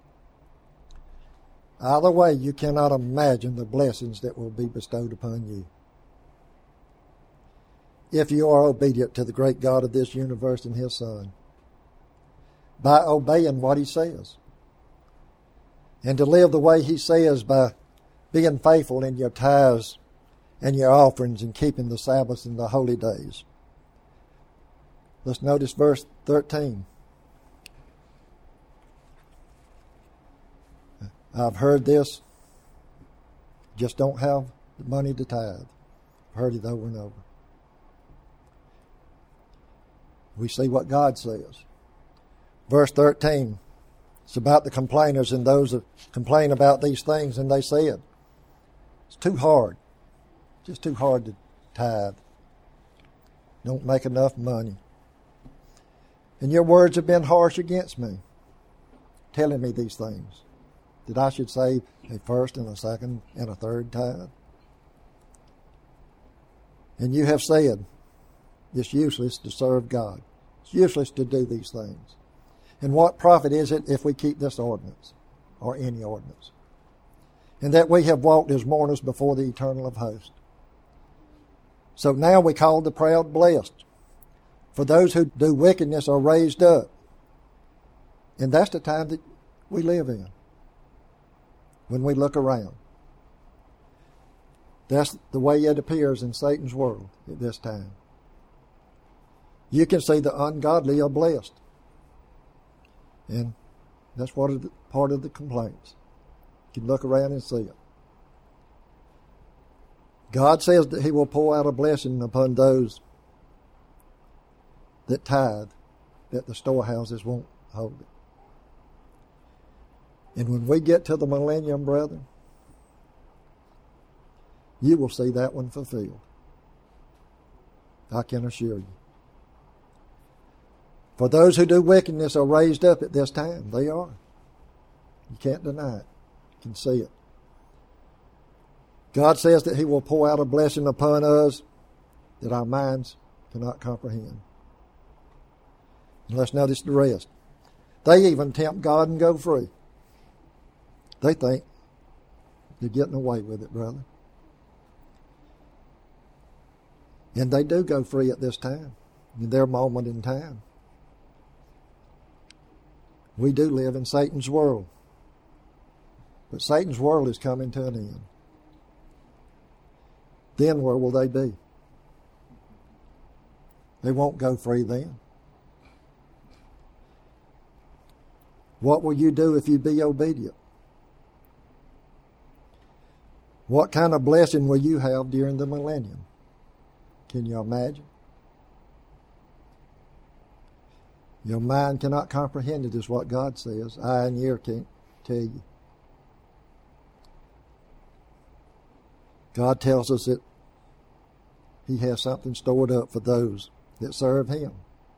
either way, you cannot imagine the blessings that will be bestowed upon you if you are obedient to the great God of this universe and His Son, by obeying what He says. And to live the way He says by being faithful in your tithes and your offerings and keeping the Sabbaths and the holy days. Let's notice verse 13. I've heard this, just don't have the money to tithe. I've heard it over and over. We see what God says. Verse 13, it's about the complainers and those that complain about these things, and they said, it's too hard, just too hard to tithe. Don't make enough money. And your words have been harsh against me, telling me these things, that I should say a first and a second and a third tithe. And you have said, it's useless to serve God. It's useless to do these things. And what profit is it if we keep this ordinance, or any ordinance? And that we have walked as mourners before the Eternal of hosts. So now we call the proud blessed. For those who do wickedness are raised up. And that's the time that we live in, when we look around. That's the way it appears in Satan's world at this time. You can see the ungodly are blessed. And that's part of the complaints. You can look around and see it. God says that He will pour out a blessing upon those that tithe, that the storehouses won't hold it. And when we get to the millennium, brethren, you will see that one fulfilled. I can assure you. For those who do wickedness are raised up at this time. They are. You can't deny it. You can see it. God says that He will pour out a blessing upon us that our minds cannot comprehend. And let's notice the rest. They even tempt God and go free. They think they're getting away with it, brother. And they do go free at this time, in their moment in time. We do live in Satan's world. But Satan's world is coming to an end. Then where will they be? They won't go free then. What will you do if you be obedient? What kind of blessing will you have during the millennium? Can you imagine? Your mind cannot comprehend it, is what God says. Eye and ear can't tell you. God tells us that He has something stored up for those that serve Him.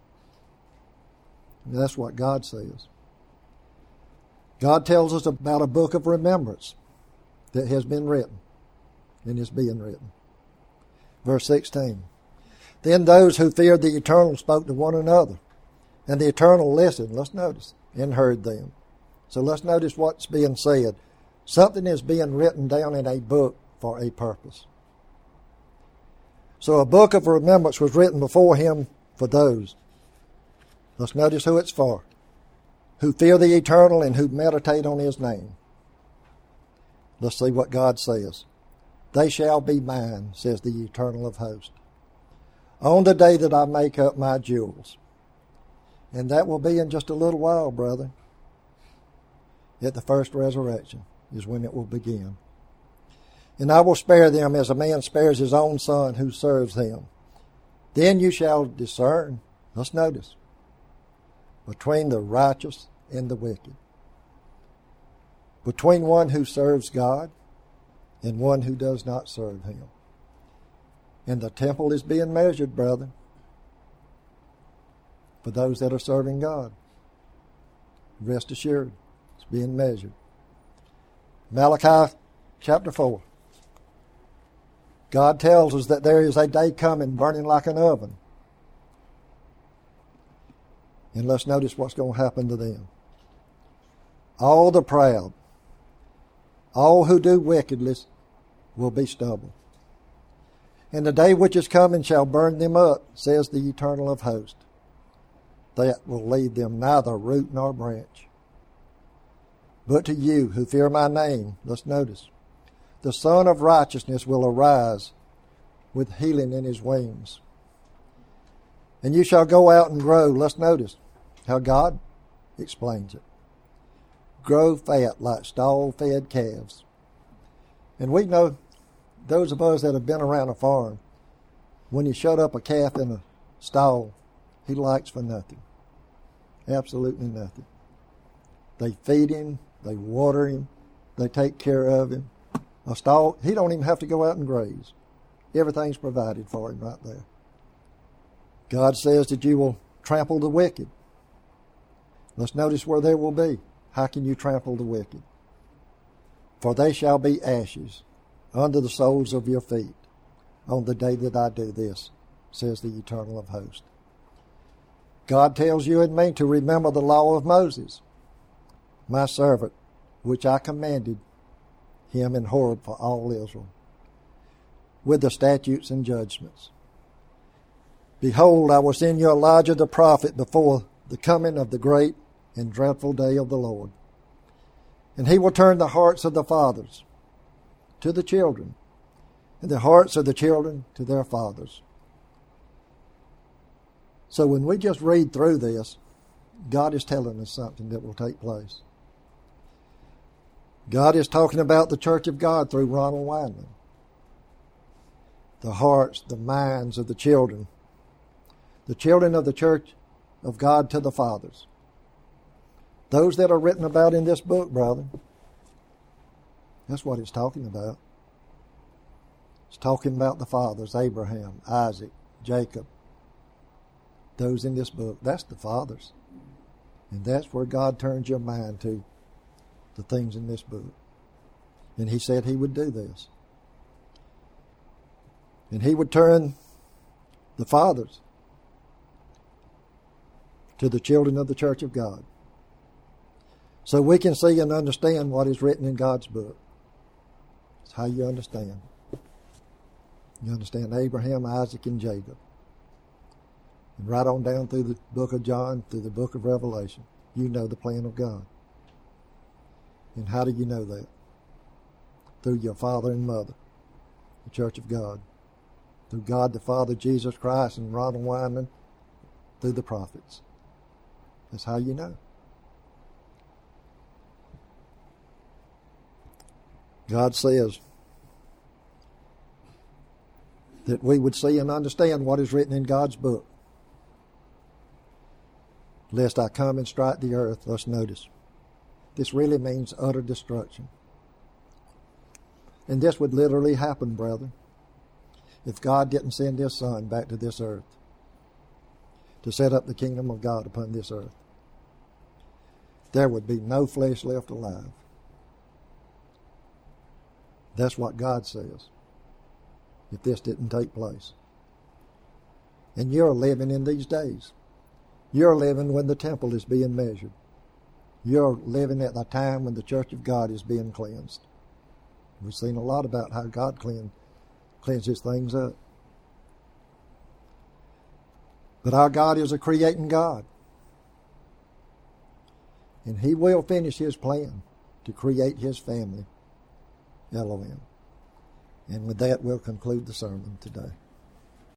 And that's what God says. God tells us about a book of remembrance that has been written and is being written. Verse 16. Then those who feared the Eternal spoke to one another, and the Eternal listened, let's notice, and heard them. So let's notice what's being said. Something is being written down in a book for a purpose. So a book of remembrance was written before him for those. Let's notice who it's for. Who fear the eternal and who meditate on his name. Let's see what God says. They shall be mine, says the eternal of hosts, on the day that I make up my jewels. And that will be in just a little while, brother. At the first resurrection is when it will begin. And I will spare them as a man spares his own son who serves him. Then you shall discern, let's notice, between the righteous and the wicked, between one who serves God and one who does not serve him. And the temple is being measured, brother, for those that are serving God. Rest assured, it's being measured. Malachi chapter 4. God tells us that there is a day coming burning like an oven. And let's notice what's going to happen to them. All the proud, all who do wickedness will be stubble. And the day which is coming shall burn them up, says the eternal of hosts. That will leave them neither root nor branch. But to you who fear my name, let's notice, the Son of Righteousness will arise with healing in his wings. And you shall go out and grow. Let's notice how God explains it. Grow fat like stall-fed calves. And we know, those of us that have been around a farm, when you shut up a calf in a stall, he likes for nothing. Absolutely nothing. They feed him, they water him, they take care of him. A stall, he don't even have to go out and graze. Everything's provided for him right there. God says that you will trample the wicked. Let's notice where they will be. How can you trample the wicked? For they shall be ashes under the soles of your feet on the day that I do this, says the eternal of hosts. God tells you and me to remember the law of Moses, my servant, which I commanded him in Horeb for all Israel, with the statutes and judgments. Behold, I will send you Elijah the prophet before the coming of the great and dreadful day of the Lord. And he will turn the hearts of the fathers to the children, and the hearts of the children to their fathers. So when we just read through this, God is telling us something that will take place. God is talking about the church of God through Ronald Weinman. The hearts, the minds of the children of the church of God to the fathers. Those that are written about in this book, brother, that's what it's talking about. It's talking about the fathers, Abraham, Isaac, Jacob. Those in this book, that's the fathers. And that's where God turns your mind to, the things in this book. And he said he would do this. And he would turn the fathers to the children of the church of God. So we can see and understand what is written in God's book. It's how you understand. You understand Abraham, Isaac, and Jacob. And right on down through the book of John, through the book of Revelation, you know the plan of God. And how do you know that? Through your father and mother, the church of God. Through God the Father, Jesus Christ, and Ronald Weinman, through the prophets. That's how you know. God says that we would see and understand what is written in God's book. Lest I come and strike the earth, let's notice. This really means utter destruction. And this would literally happen, brother, if God didn't send his Son back to this earth to set up the kingdom of God upon this earth. There would be no flesh left alive. That's what God says, if this didn't take place. And you're living in these days. You're living when the temple is being measured. You're living at the time when the church of God is being cleansed. We've seen a lot about how God cleanses things up. But our God is a creating God. And he will finish his plan to create his family, Elohim. And with that, we'll conclude the sermon today.